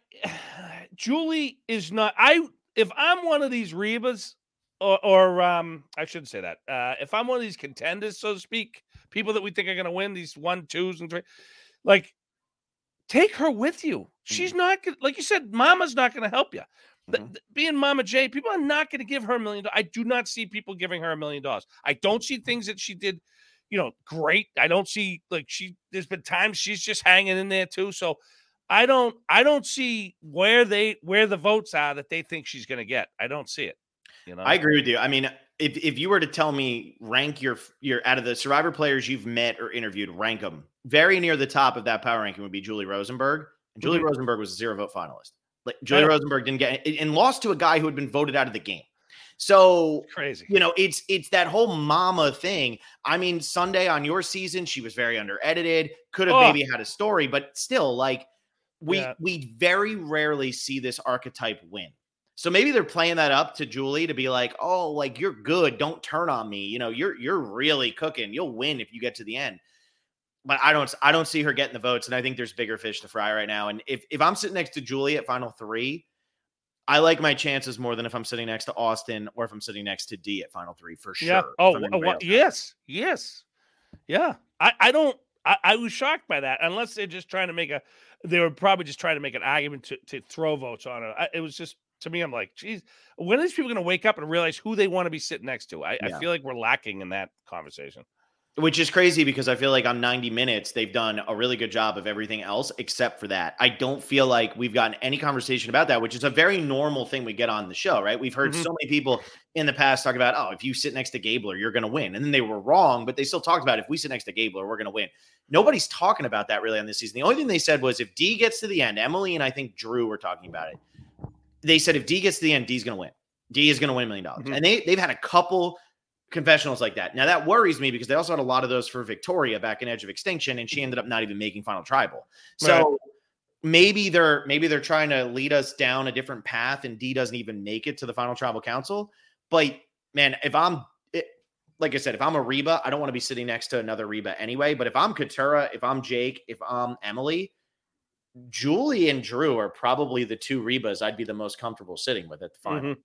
Julie is not. I if I'm one of these Rebas, or, or um, I shouldn't say that. Uh, if I'm one of these contenders, so to speak, people that we think are going to win these one, twos, and three. Like, take her with you. She's mm-hmm. not gonna, like you said, Mama's not going to help you. Mm-hmm. The, the, being Mama J, people are not going to give her a million dollars. I do not see people giving her a million dollars. I don't see things that she did, you know, great. I don't see like she. There's been times she's just hanging in there too. So I don't. I don't see where they where the votes are that they think she's going to get. I don't see it. You know, I agree with you. I mean, if if you were to tell me rank your your out of the Survivor players you've met or interviewed, rank them. Very near the top of that power ranking would be Julie Rosenberg. And Julie mm-hmm. Rosenberg was a zero vote finalist. Like Julie Rosenberg didn't get and lost to a guy who had been voted out of the game. So crazy. You know, it's it's that whole Mama thing. I mean, Sunday on your season, she was very under edited. Could have oh. maybe had a story, but still, like we yeah. we very rarely see this archetype win. So maybe they're playing that up to Julie to be like, oh, like you're good. Don't turn on me. You know, you're you're really cooking. You'll win if you get to the end. But I don't I don't see her getting the votes. And I think there's bigger fish to fry right now. And if, if I'm sitting next to Julie at final three, I like my chances more than if I'm sitting next to Austin or if I'm sitting next to D at final three for sure. Yeah. Oh, uh, yes. Yes. Yeah. I, I don't I, I was shocked by that. Unless they're just trying to make a they were probably just trying to make an argument to, to throw votes on her. I, it was just To me, I'm like, geez, when are these people going to wake up and realize who they want to be sitting next to? I, Yeah. I feel like we're lacking in that conversation. Which is crazy because I feel like on ninety minutes, they've done a really good job of everything else except for that. I don't feel like we've gotten any conversation about that, which is a very normal thing we get on the show, right? We've heard mm-hmm. so many people in the past talk about, oh, if you sit next to Gabler, you're going to win. And then they were wrong, but they still talked about if we sit next to Gabler, we're going to win. Nobody's talking about that really on this season. The only thing they said was if D gets to the end, Emily and I think Drew were talking about it. They said if D gets to the end, D's going to win. D is going to win a million dollars. And they, they've had a couple confessionals like that. Now that worries me because they also had a lot of those for Victoria back in Edge of Extinction, and she ended up not even making Final Tribal. So right. maybe they're maybe they're trying to lead us down a different path, and D doesn't even make it to the Final Tribal Council. But man, if I'm it, like I said, if I'm a Reba, I don't want to be sitting next to another Reba anyway. But if I'm Katurah, if I'm Jake, if I'm Emily, Julie and Drew are probably the two Rebas I'd be the most comfortable sitting with at the final. Mm-hmm.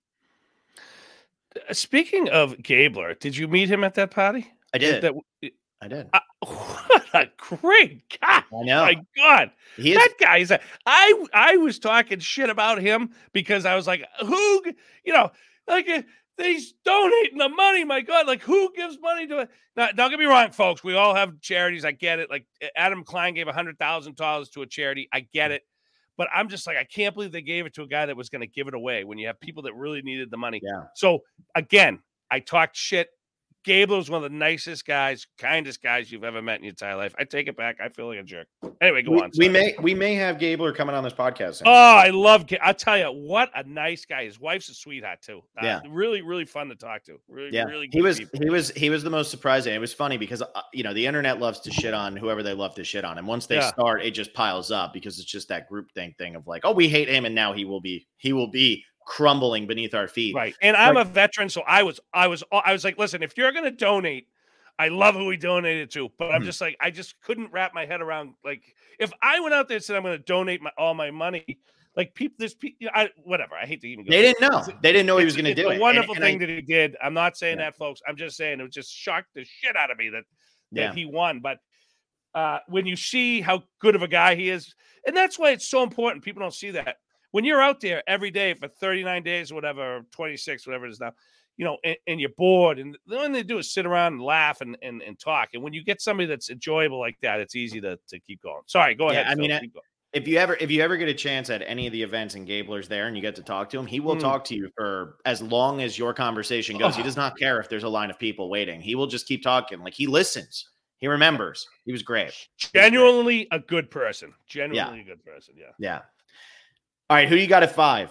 Speaking of Gabler, did you meet him at that party? I did. That, I did. Uh, what a great guy! I know. My God, he is. That guy is. A, I I was talking shit about him because I was like, who, you know, like uh, he's donating the money. My God, like who gives money to it? Now, don't get me wrong, folks. We all have charities. I get it. Like Adam Klein gave a hundred thousand dollars to a charity. I get it. But I'm just like, I can't believe they gave it to a guy that was going to give it away when you have people that really needed the money. Yeah. So, again, I talked shit. Gabler was one of the nicest guys, kindest guys you've ever met in your entire life. I take it back. I feel like a jerk. Anyway, go we, on. Sorry. We may we may have Gabler coming on this podcast soon. Oh, I love I'll tell you, what a nice guy. His wife's a sweetheart, too. Uh, yeah. Really, really fun to talk to. Really, yeah. really good he was people. He was he was the most surprising. It was funny because, uh, you know, the internet loves to shit on whoever they love to shit on. And once they yeah. start, it just piles up because it's just that groupthink thing of like, oh, we hate him. And now he will be he will be crumbling beneath our feet. Right. And I'm like, a veteran. So I was I was I was like, listen, if you're going to donate, I love who he donated to, but I'm just like, I just couldn't wrap my head around, like, if I went out there and said I'm going to donate my all my money, like people, this, you know, I, whatever. I hate to even go. They didn't know. They didn't know he was going to do it. It's a wonderful and, and thing I, that he did. I'm not saying yeah. that, folks. I'm just saying it was just shocked the shit out of me that that yeah. he won. But uh, when you see how good of a guy he is, and that's why it's so important. People don't see that when you're out there every day for thirty-nine days, or whatever, or twenty-six, whatever it is now. You know, and, and you're bored, and the only thing they do is sit around and laugh and, and, and talk. And when you get somebody that's enjoyable like that, it's easy to, to keep going. Sorry, go yeah, ahead. I mean, I, if you ever if you ever get a chance at any of the events and Gabler's there and you get to talk to him, he will mm. talk to you for as long as your conversation goes. Oh. He does not care if there's a line of people waiting. He will just keep talking. Like he listens. He remembers. He was great. Genuinely was great. a good person. Genuinely yeah. a good person. Yeah. Yeah. All right. Who you got at five?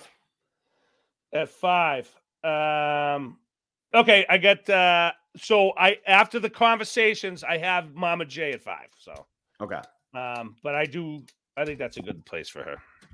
At five. Um. Okay, I get uh so I after the conversations I have Mama J at five. So okay. Um, but I do I think that's a good place for her.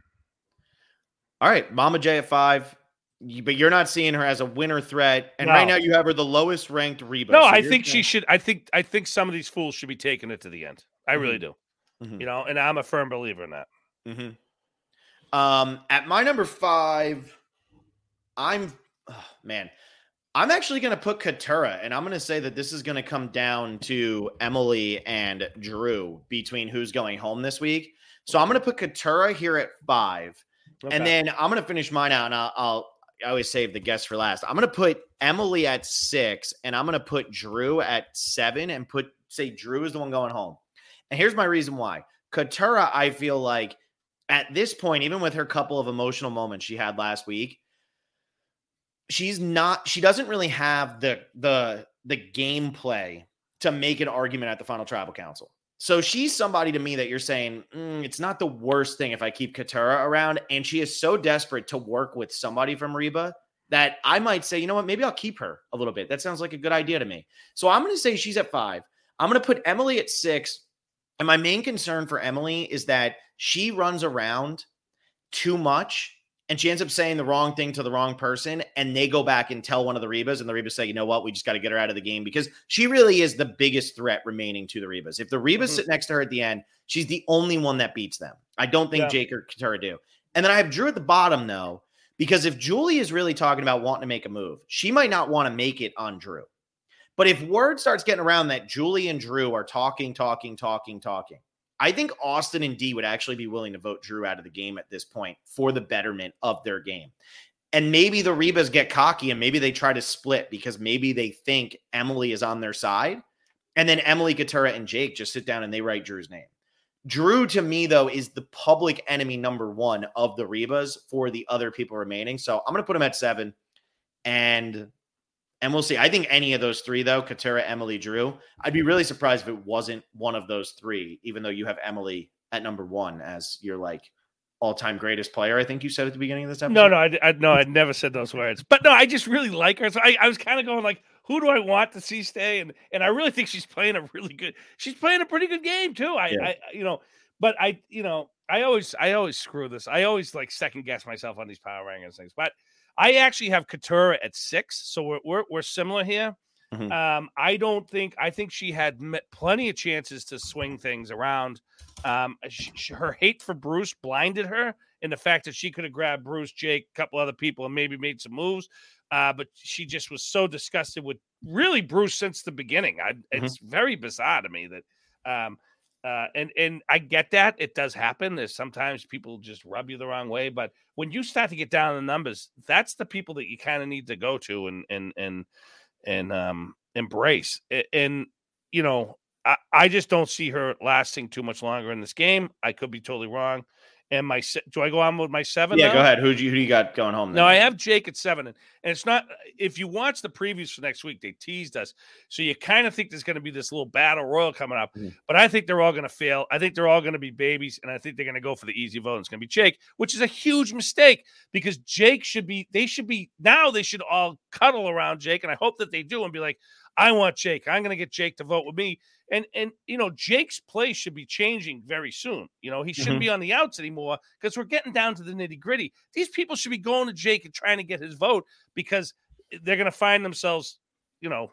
All right, Mama J at five. But you're not seeing her as a winner threat. And no. right now you have her the lowest ranked Reba. No, so I think saying... she should I think I think some of these fools should be taking it to the end. I mm-hmm. really do. Mm-hmm. You know, and I'm a firm believer in that. Mm-hmm. Um, at my number five, I'm oh, man. I'm actually going to put Katurah, and I'm going to say that this is going to come down to Emily and Drew between who's going home this week. So I'm going to put Katurah here at five, okay. and then I'm going to finish mine out, and I'll, I'll I always save the guest for last. I'm going to put Emily at six, and I'm going to put Drew at seven, and put say Drew is the one going home. And here's my reason why. Katurah, I feel like at this point, even with her couple of emotional moments she had last week, she's not, she doesn't really have the, the, the gameplay to make an argument at the Final Tribal Council. So she's somebody to me that you're saying, mm, it's not the worst thing if I keep Katurah around. And she is so desperate to work with somebody from Reba that I might say, you know what, maybe I'll keep her a little bit. That sounds like a good idea to me. So I'm going to say she's at five. I'm going to put Emily at six. And my main concern for Emily is that she runs around too much. And she ends up saying the wrong thing to the wrong person. And they go back and tell one of the Rebas. And the Rebas say, you know what? We just got to get her out of the game because she really is the biggest threat remaining to the Rebas. If the Rebas mm-hmm. sit next to her at the end, she's the only one that beats them. I don't think yeah. Jake or Katurah do. And then I have Drew at the bottom, though, because if Julie is really talking about wanting to make a move, she might not want to make it on Drew. But if word starts getting around that Julie and Drew are talking, talking, talking, talking, I think Austin and D would actually be willing to vote Drew out of the game at this point for the betterment of their game. And maybe the Rebas get cocky and maybe they try to split because maybe they think Emily is on their side. And then Emily, Katurah, and Jake just sit down and they write Drew's name. Drew, to me, though, is the public enemy number one of the Rebas for the other people remaining. So I'm going to put him at seven. And and we'll see. I think any of those three, though, Katurah, Emily, Drew, I'd be really surprised if it wasn't one of those three, even though you have Emily at number one as your, like, all-time greatest player, I think you said at the beginning of this episode. No, no, I, I no, I never said those words. But no, I just really like her. So I, I was kind of going like, who do I want to see stay? And and I really think she's playing a really good. She's playing a pretty good game too. I, yeah. I you know, but I, you know, I always, I always screw this. I always like second guess myself on these power rankings things. But I actually have Katurah at six, so we're we're, we're similar here. Mm-hmm. Um, I don't think I think she had met plenty of chances to swing things around. Um, she, her hate for Bruce blinded her in the fact that she could have grabbed Bruce, Jake, a couple other people, and maybe made some moves. Uh, but she just was so disgusted with really Bruce since the beginning. I, mm-hmm. It's very bizarre to me that, um, uh, and and I get that it does happen. There's sometimes people just rub you the wrong way, but when you start to get down in the numbers, that's the people that you kind of need to go to and and and and um, embrace. And you know. I, I just don't see her lasting too much longer in this game. I could be totally wrong. And my do I go on with my seven? Yeah, now? Go ahead. Who do you who do you got going home? Then? No, I have Jake at seven, and, and it's not. If you watch the previews for next week, they teased us, so you kind of think there's going to be this little battle royal coming up. Mm-hmm. But I think they're all going to fail. I think they're all going to be babies, and I think they're going to go for the easy vote. And it's going to be Jake, which is a huge mistake because Jake should be. They should be now. They should all cuddle around Jake, and I hope that they do and be like, I want Jake. I'm going to get Jake to vote with me. And, and you know, Jake's play should be changing very soon. You know, he shouldn't mm-hmm. be on the outs anymore because we're getting down to the nitty gritty. These people should be going to Jake and trying to get his vote because they're going to find themselves, you know,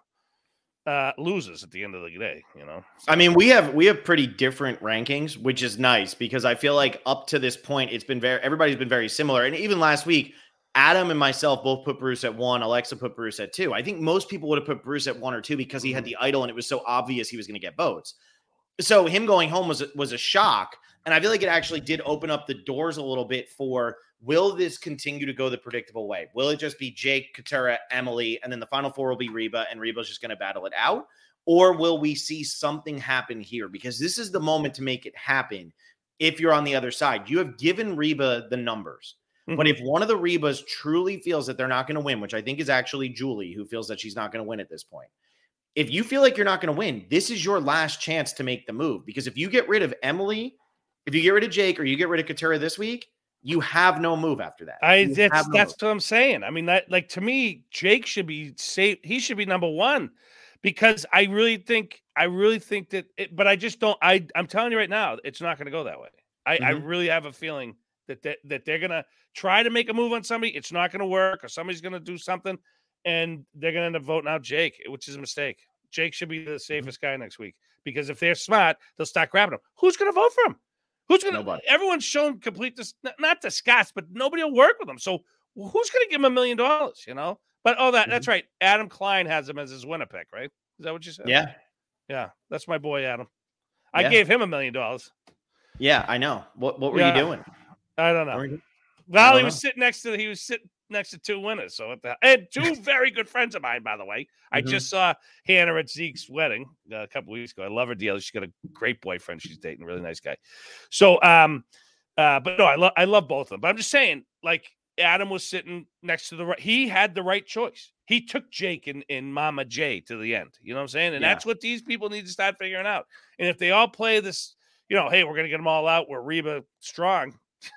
uh, losers at the end of the day, you know? So. I mean, we have, we have pretty different rankings, which is nice because I feel like up to this point, it's been very, everybody's been very similar. And even last week, Adam and myself both put Bruce at one. Alexa put Bruce at two. I think most people would have put Bruce at one or two because he had the idol and it was so obvious he was going to get votes. So him going home was, was a shock. And I feel like it actually did open up the doors a little bit for, will this continue to go the predictable way? Will it just be Jake, Katurah, Emily, and then the final four will be Reba and Reba's just going to battle it out? Or will we see something happen here? Because this is the moment to make it happen. If you're on the other side, you have given Reba the numbers. But if one of the Rebas truly feels that they're not going to win, which I think is actually Julie, who feels that she's not going to win at this point. If you feel like you're not going to win, this is your last chance to make the move. Because if you get rid of Emily, if you get rid of Jake, or you get rid of Katurah this week, you have no move after that. I that's, no that's what I'm saying. I mean, that like to me, Jake should be safe. He should be number one because I really think, I really think that, it, but I just don't, I, I'm telling you right now, it's not going to go that way. I, mm-hmm. I really have a feeling that, that, that they're going to try to make a move on somebody. It's not going to work, or somebody's going to do something, and they're going to end up voting out Jake, which is a mistake. Jake should be the safest guy next week because if they're smart, they'll start grabbing him. Who's going to vote for him? Who's going to? Everyone's shown complete dis, not disgust, but nobody will work with him. So who's going to give him a million dollars? You know. But oh, that mm-hmm. that's right. Adam Klein has him as his winner pick, right? Is that what you said? Yeah, yeah. That's my boy Adam. I yeah. gave him a million dollars. Yeah, I know. What What were yeah. you doing? I don't know. Well, he was know. sitting next to he was sitting next to two winners. So what the and two very good friends of mine, by the way. Mm-hmm. I just saw Hannah at Zeke's wedding uh, a couple weeks ago. I love her deal. She's got a great boyfriend. She's dating a really nice guy. So, um, uh, but no, I love I love both of them. But I'm just saying, like Adam was sitting next to the right. He had the right choice. He took Jake and, and Mama J to the end. You know what I'm saying? And yeah. that's what these people need to start figuring out. And if they all play this, you know, hey, we're gonna get them all out. We're Reba strong.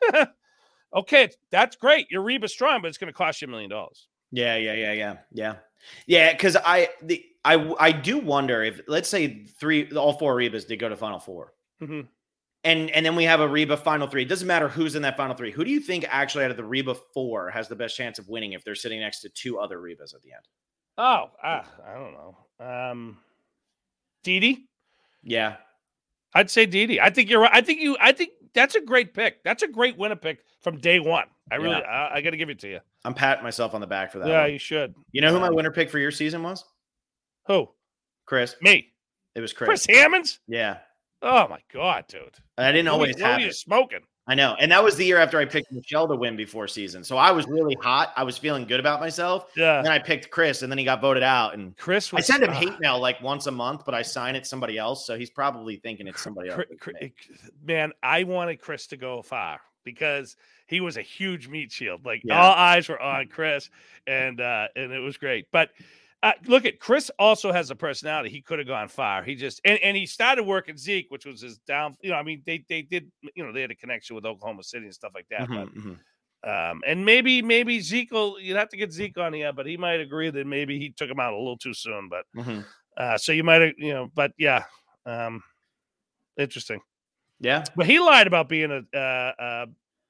Okay, that's great. You're Reba strong, but it's going to cost you a million dollars. Yeah, yeah, yeah, yeah, yeah, yeah. Because I, the, I, I do wonder if, let's say, three, all four Rebas did go to Final Four, mm-hmm. and and then we have a Reba Final Three. It doesn't matter who's in that Final Three. Who do you think actually out of the Reba four has the best chance of winning if they're sitting next to two other Rebas at the end? Oh, uh, I don't know. Um, Dee Dee? Yeah, I'd say Dee Dee. I think you're right. I think you. I think that's a great pick. That's a great winner pick from day one. I really, yeah. I, I got to give it to you. I'm patting myself on the back for that. Yeah, one. you should. You know who my winner pick for your season was? Who? Chris. Me. It was Chris. Chris Hammonds? Yeah. Oh my God, dude. I didn't what always you, have what it. Are you smoking? I know. And that was the year after I picked Michelle to win before season. So I was really hot. I was feeling good about myself. Yeah. And then I picked Chris, and then he got voted out. And Chris was, I send him uh, hate mail like once a month, but I sign it somebody else. So he's probably thinking it's somebody else. Chris, man, I wanted Chris to go far because he was a huge meat shield. Like yeah. all eyes were on Chris, and uh, and it was great. But uh, look at Chris also has a personality. He could have gone far. He just and, and he started working Zeke, which was his down. You know, I mean, they they did. You know, they had a connection with Oklahoma City and stuff like that. Mm-hmm, but mm-hmm. um, and maybe maybe Zeke will. You'd have to get Zeke on here, but he might agree that maybe he took him out a little too soon. But mm-hmm. uh, so you might you know, but yeah, um, interesting. Yeah, but he lied about being a uh, uh,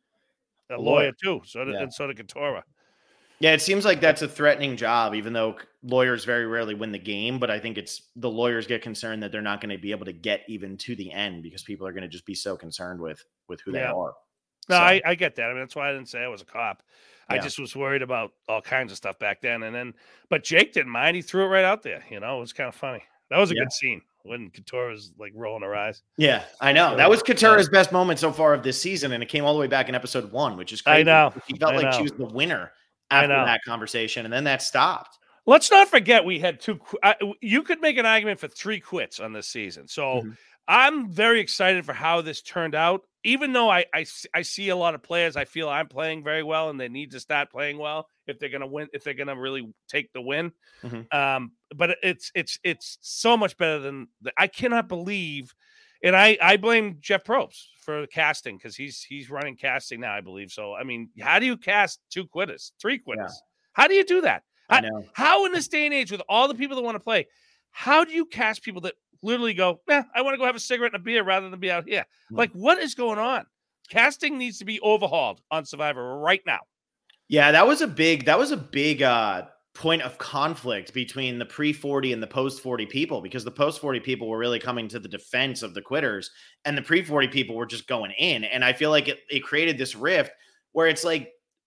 a lawyer too. So did, yeah. and so did Katora. Yeah, it seems like that's a threatening job, even though lawyers very rarely win the game. But I think it's the lawyers get concerned that they're not going to be able to get even to the end because people are going to just be so concerned with with who yeah. they are. No, so. I, I get that. I mean, that's why I didn't say I was a cop. I Yeah. just was worried about all kinds of stuff back then. And then, but Jake didn't mind. He threw it right out there. You know, it was kind of funny. That was a yeah. good scene when Katora was like rolling her eyes. Yeah, I know. That was Katura's yeah. best moment so far of this season, and it came all the way back in episode one, which is crazy. I know. She felt I like know. she was the winner after that conversation, and then that stopped. Let's not forget we had two. I, you could make an argument for three quits on this season. So mm-hmm. I'm very excited for how this turned out. Even though I, I I see a lot of players, I feel I'm playing very well, and they need to start playing well if they're going to win. If they're going to really take the win, mm-hmm. um, but it's it's it's so much better than the, I cannot believe, and I I blame Jeff Probst for casting because he's he's running casting now, I believe. So I mean, how do you cast two quitters, three quitters? Yeah. How do you do that? I know. How in this day and age with all the people that want to play, how do you cast people that literally go, nah, I want to go have a cigarette and a beer rather than be out here? Mm-hmm. Like, what is going on? Casting needs to be overhauled on Survivor right now. Yeah, that was a big, that was a big uh, point of conflict between the pre forty and the post forty people, because the post forty people were really coming to the defense of the quitters and the pre forty people were just going in. And I feel like it, it created this rift where it's like,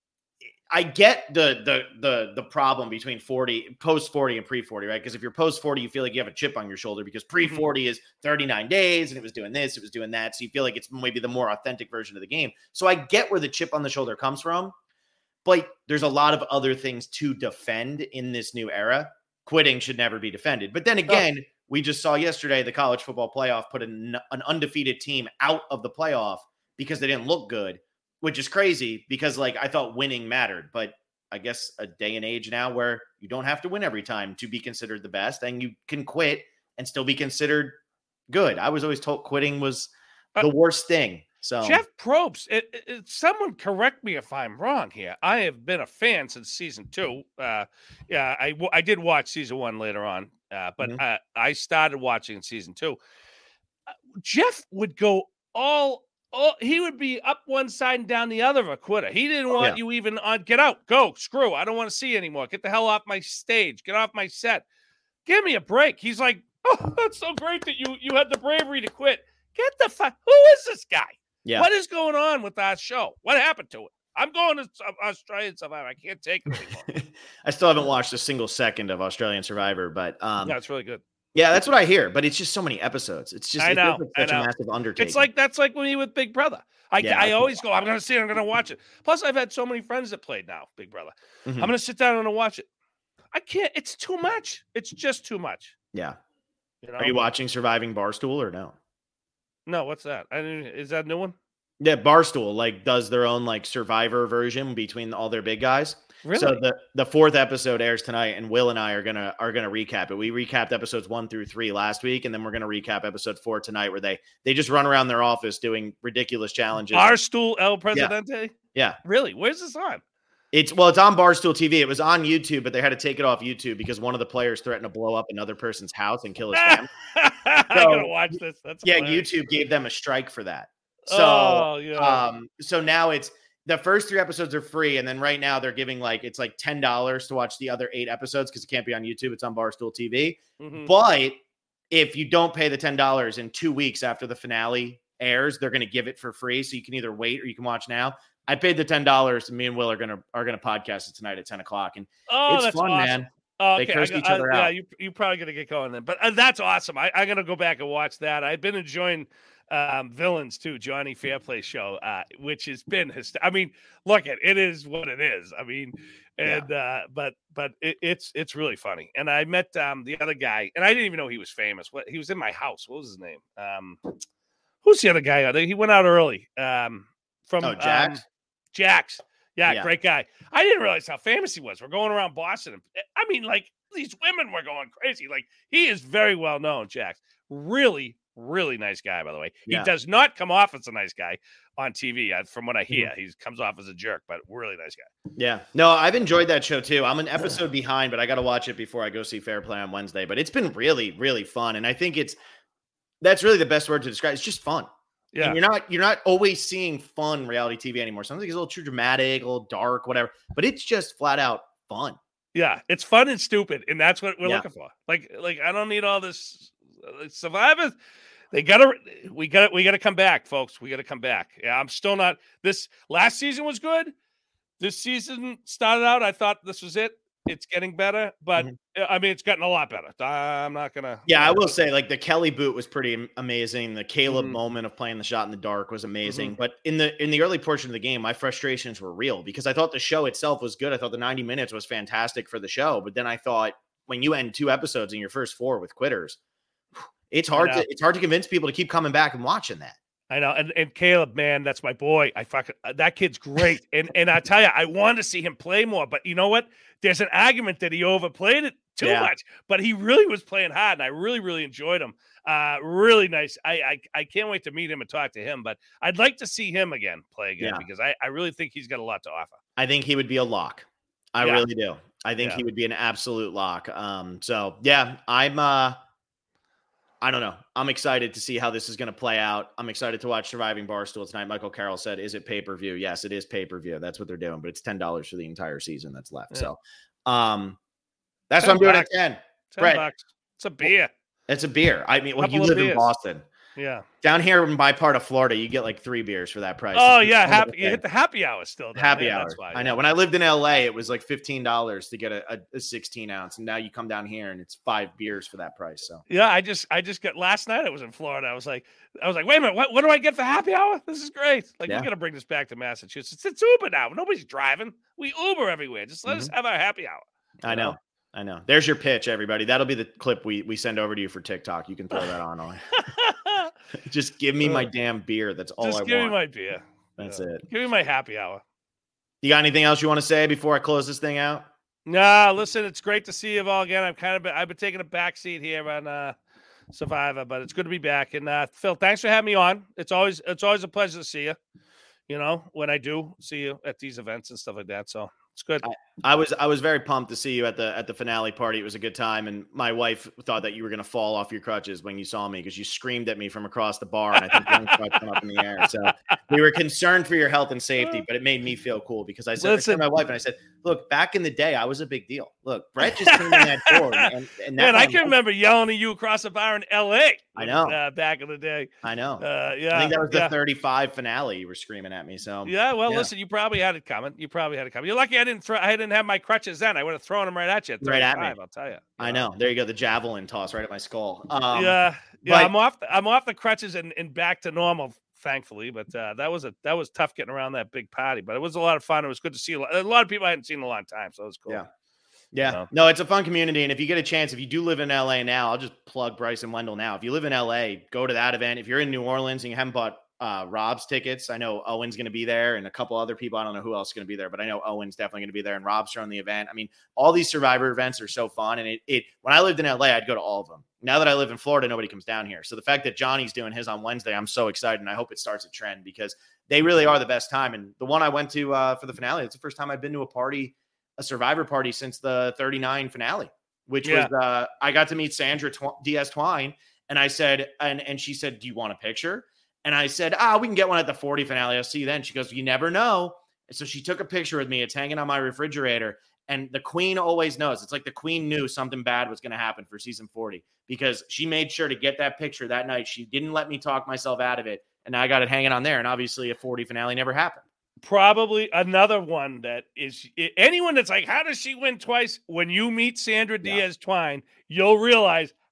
I get the the the the problem between forty, post forty and pre forty, right? Because if you're post forty, you feel like you have a chip on your shoulder because pre forty is thirty-nine days and it was doing this, it was doing that. So you feel like it's maybe the more authentic version of the game. So I get where the chip on the shoulder comes from, but there's a lot of other things to defend in this new era. Quitting should never be defended. But then again, oh. we just saw yesterday the college football playoff put an, an undefeated team out of the playoff because they didn't look good. Which is crazy because, like, I thought winning mattered, but I guess a day and age now where you don't have to win every time to be considered the best, and you can quit and still be considered good. I was always told quitting was the uh, worst thing. So Jeff Probst, it, it, someone correct me if I'm wrong here. I have been a fan since season two. Uh, yeah, I I did watch season one later on, uh, but mm-hmm. uh, I started watching in season two. Uh, Jeff would go all. Oh, he would be up one side and down the other of a quitter. He didn't want yeah. you even on. Get out, go, screw. I don't want to see you anymore. Get the hell off my stage. Get off my set. Give me a break. He's like, oh, that's so great that you you had the bravery to quit. Get the fuck. Who is this guy? Yeah. What is going on with our show? What happened to it? I'm going to Australian Survivor. I can't take it anymore. I still haven't watched a single second of Australian Survivor, but um, yeah, it's really good. Yeah, that's what I hear, but it's just so many episodes. It's just I know, it's like such I know. a massive undertaking. It's like that's like when you with Big Brother. I, yeah, I always go, I'm going to see it, I'm going to watch it. Plus, I've had so many friends that played now, Big Brother. Mm-hmm. I'm going to sit down and watch it. I can't. It's too much. It's just too much. Yeah. You know? Are you watching Surviving Barstool or no? No, what's that? I didn't, is that a new one? Yeah, Barstool like does their own like Survivor version between all their big guys. Really? So the, the fourth episode airs tonight, and Will and I are gonna are gonna recap it. We recapped episodes one through three last week, and then we're gonna recap episode four tonight, where they they just run around their office doing ridiculous challenges. Barstool El Presidente. Yeah. yeah. Really? Where's this on? It's well, it's on Barstool T V. It was on YouTube, but they had to take it off YouTube because one of the players threatened to blow up another person's house and kill his family. I so, gotta watch this. That's yeah. hilarious. YouTube gave them a strike for that. So, oh, yeah. um, so now it's the first three episodes are free, and then right now they're giving like it's like ten dollars to watch the other eight episodes because it can't be on YouTube; it's on Barstool T V. Mm-hmm. But if you don't pay the ten dollars in two weeks after the finale airs, they're going to give it for free, so you can either wait or you can watch now. I paid the ten dollars, and me and Will are gonna are gonna podcast it tonight at ten o'clock, and oh, it's that's fun, awesome. man. Oh, okay. They curse I, each other I, out. Yeah, you you probably gonna get going then, but uh, that's awesome. I, I'm gonna go back and watch that. I've been enjoying um, villains too, Johnny Fairplay show, uh, which has been his. I mean, look at it is what it is. I mean, and yeah. uh, but but it, it's it's really funny. And I met um, the other guy, and I didn't even know he was famous. What he was in my house. What was his name? Um, who's the other guy? He went out early. Um, from oh, Jax. Um, Jax. Yeah, yeah, great guy. I didn't realize how famous he was. We're going around Boston. I mean, like these women were going crazy. Like he is very well known, Jax. Really, really nice guy, by the way. Yeah. He does not come off as a nice guy on T V, from what I hear. Mm-hmm. He comes off as a jerk, but really nice guy. Yeah. No, I've enjoyed that show too. I'm an episode behind, but I got to watch it before I go see Fair Play on Wednesday. But it's been really, really fun. And I think it's, that's really the best word to describe. It's just fun. Yeah. And you're not, you're not always seeing fun reality T V anymore. Sometimes it's a little too dramatic, a little dark, whatever, but it's just flat out fun. Yeah. It's fun and stupid. And that's what we're yeah. looking for. Like, like I don't need all this uh, Survivor. They gotta, we gotta, we gotta come back, folks. We gotta come back. Yeah. I'm still not, this last season was good. This season started out, I thought this was it. It's getting better, but mm-hmm. I mean, it's gotten a lot better. I'm not gonna. Yeah, I will say, like the Kelly boot was pretty amazing. The Caleb mm-hmm. moment of playing the shot in the dark was amazing. Mm-hmm. But in the in the early portion of the game, my frustrations were real because I thought the show itself was good. I thought the ninety minutes was fantastic for the show. But then I thought when you end two episodes in your first four with quitters, it's hard to it's hard to convince people to keep coming back and watching that. I know, and, and Caleb, man, that's my boy. I fucking that kid's great, and and I tell you, I wanted to see him play more, but you know what? There's an argument that he overplayed it too yeah. much, but he really was playing hard, and I really, really enjoyed him. Uh, really nice. I, I I can't wait to meet him and talk to him, but I'd like to see him again play again yeah. because I, I really think he's got a lot to offer. I think he would be a lock. I yeah. really do. I think yeah. he would be an absolute lock. Um, so yeah, I'm. Uh, I don't know. I'm excited to see how this is going to play out. I'm excited to watch Surviving Barstool tonight. Michael Carroll said, is it pay-per-view? Yes, it is pay-per-view. That's what they're doing, but it's ten dollars for the entire season that's left. Yeah. So um, that's what I'm doing at ten. ten Brett, bucks. It's a beer. It's a beer. I mean, well, you live beers. in Boston. Yeah. Down here in my part of Florida, you get like three beers for that price. Oh, it's yeah. Happy, you hit the happy hour still. Happy yeah, hour. That's why, I know. When I lived in L A, it was like fifteen dollars to get a, a, a sixteen ounce. And now you come down here and it's five beers for that price. So, yeah, I just, I just got last night. I was in Florida. I was like, I was like, wait a minute. What, what do I get for happy hour? This is great. Like, yeah. we got to bring this back to Massachusetts. It's Uber now. Nobody's driving. We Uber everywhere. Just let mm-hmm. us have our happy hour. I know. know. I know. There's your pitch, everybody. That'll be the clip we, we send over to you for TikTok. You can throw that on. on. Just give me my damn beer. That's all Just I want. Just give me my beer. That's yeah. it. Give me my happy hour. You got anything else you want to say before I close this thing out? Nah, listen, it's great to see you all again. I've kind of been, I've been taking a back seat here on uh, Survivor, but it's good to be back. And uh, Phil, thanks for having me on. It's always it's always a pleasure to see you. You know, when I do see you at these events and stuff like that. So it's good. I, I was I was very pumped to see you at the at the finale party. It was a good time, and my wife thought that you were going to fall off your crutches when you saw me because you screamed at me from across the bar, and I think one crutch went up in the air. So we were concerned for your health and safety, but it made me feel cool because I said, I said to my wife, and I said, "Look, back in the day, I was a big deal. Look, Brett just came in that door, and, and that man, I can remember yelling at you across the bar in L A. I know, uh, back in the day. I know. Uh, yeah, I think that was the yeah. thirty-five finale. You were screaming at me. So yeah, well, yeah. listen, you probably had it coming. You probably had it coming. You're lucky I didn't throw. I didn't have my crutches then. I would have thrown them right at you. At right at me. I'll tell you. I know. There you go. The javelin toss right at my skull. Um, yeah, yeah. But, I'm off. The, I'm off the crutches and, and back to normal, thankfully. But uh, that was a that was tough getting around that big party. But it was a lot of fun. It was good to see a lot, a lot of people I hadn't seen in a long time. So it was cool. Yeah. Yeah. You know? No, it's a fun community. And if you get a chance, if you do live in L A now, I'll just plug Bryson Wendell now. If you live in L A, go to that event. If you're in New Orleans and you haven't bought uh, Rob's tickets, I know Owen's going to be there and a couple other people. I don't know who else is going to be there, but I know Owen's definitely going to be there and Rob's throwing the event. I mean, all these Survivor events are so fun. And it, it, when I lived in L A, I'd go to all of them. Now that I live in Florida, nobody comes down here. So the fact that Johnny's doing his on Wednesday, I'm so excited. And I hope it starts a trend because they really are the best time. And the one I went to uh, for the finale, it's the first time I've been to a party, a Survivor party since the thirty-nine finale, which yeah. was, uh, I got to meet Sandra Tw- Diaz Twine. And I said, and, and she said, do you want a picture? And I said, ah, we can get one at the forty finale. I'll see you then. She goes, you never know. And so she took a picture with me. It's hanging on my refrigerator. And the queen always knows. It's like the queen knew something bad was going to happen for season forty because she made sure to get that picture that night. She didn't let me talk myself out of it. And I got it hanging on there. And obviously a forty finale never happened. Probably another one that is anyone that's like, how does she win twice? When you meet Sandra Diaz yeah. Twine, you'll realize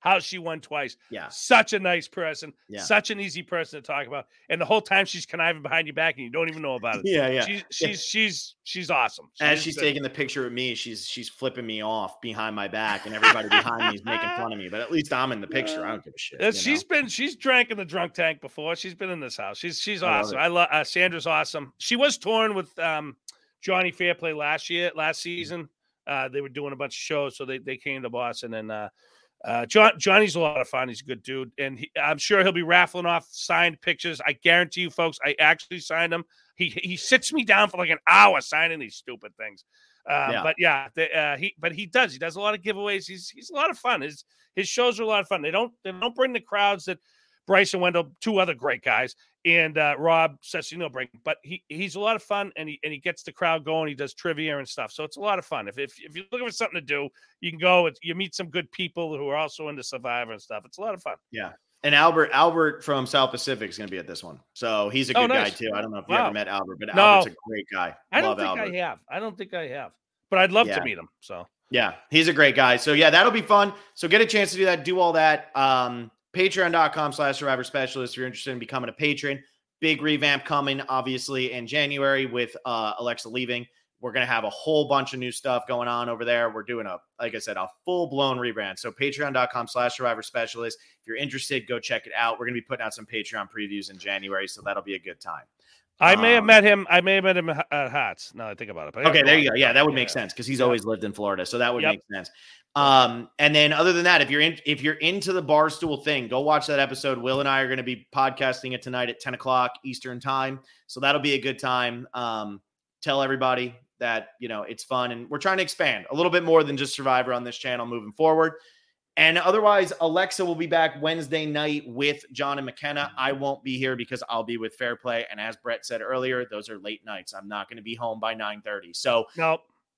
how she won twice. Yeah. Such a nice person. Yeah. Such an easy person to talk about. And the whole time she's conniving behind your back and you don't even know about it. Yeah, yeah. She's she's yeah. she's she's awesome. She As she's good. taking the picture with me, she's she's flipping me off behind my back, and everybody behind me is making fun of me. But at least I'm in the picture. I don't give a shit. Uh, she's know? been she's drank in the drunk tank before. She's been in this house. She's she's I awesome. Love I love uh, Sandra's awesome. She was torn with um, Johnny Fairplay last year, last season. Uh, they were doing a bunch of shows, so they, they came to Boston. And uh, uh, John Johnny's a lot of fun. He's a good dude, and he, I'm sure he'll be raffling off signed pictures. I guarantee you, folks, I actually signed him. He he sits me down for like an hour signing these stupid things. Uh, yeah. But yeah, they, uh, he but he does. He does a lot of giveaways. He's he's a lot of fun. His his shows are a lot of fun. They don't they don't bring the crowds that Bryce and Wendell, two other great guys, and uh, Rob Cesternino bring. But he he's a lot of fun, and he and he gets the crowd going. He does trivia and stuff, so it's a lot of fun. If if, if you're looking for something to do, you can go. It's, you meet some good people who are also into Survivor and stuff. It's a lot of fun. Yeah. And Albert Albert from South Pacific is going to be at this one, so he's a good oh, nice. guy too. I don't know if you wow. ever met Albert, but no. Albert's a great guy. I don't Love think Albert. I have. I don't think I have, but I'd love yeah. to meet him. So yeah, he's a great guy. So yeah, that'll be fun. So get a chance to do that. Do all that. Um, Patreon.com slash Survivor Specialist. If you're interested in becoming a patron, big revamp coming, obviously, in January with uh, Alexa leaving. We're going to have a whole bunch of new stuff going on over there. We're doing a, like I said, a full-blown rebrand. So patreon.com slash Survivor Specialist. If you're interested, go check it out. We're going to be putting out some Patreon previews in January, so that'll be a good time. I may um, have met him. I may have met him at Hats. Now I think about it. But okay, there you go. Yeah, that would make yeah. sense because he's yeah. always lived in Florida, so that would yep. make sense. Um, and then other than that, if you're in, if you're into the Barstool thing, go watch that episode. Will and I are going to be podcasting it tonight at ten o'clock Eastern time. So that'll be a good time. Um, tell everybody that, you know, it's fun and we're trying to expand a little bit more than just Survivor on this channel moving forward. And otherwise, Alexa will be back Wednesday night with John and McKenna. I won't be here because I'll be with Fair Play. And as Brett said earlier, those are late nights. I'm not going to be home by nine thirty. So nope.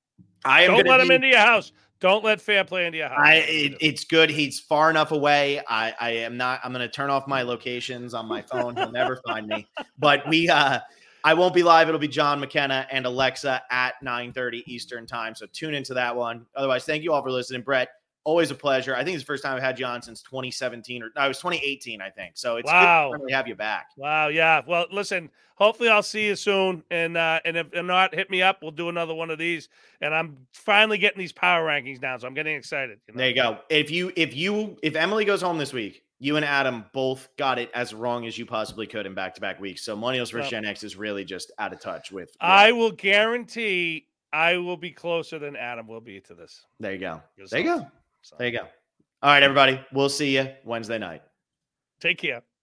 I am Don't let be, him into your house. Don't let Fair Play into your house. I, it, it's good. He's far enough away. I, I am not. I'm going to turn off my locations on my phone. He'll never find me. But we, uh, I won't be live. It'll be John McKenna and Alexa at nine thirty Eastern time. So tune into that one. Otherwise, thank you all for listening. Brett, always a pleasure. I think it's the first time I've had you on since twenty seventeen or no, it was twenty eighteen, I think. So it's wow. good to have you back. Wow. Yeah. Well, listen, hopefully I'll see you soon. And, uh, and if not, hit me up. We'll do another one of these. And I'm finally getting these power rankings down. So I'm getting excited. You know? There you go. If you, if you, if Emily goes home this week, you and Adam both got it as wrong as you possibly could in back-to-back weeks. So Millennials versus Gen X is really just out of touch with. with I will guarantee I will be closer than Adam will be to this. There you go. There you go. So. There you go. All right, everybody. We'll see you Wednesday night. Take care.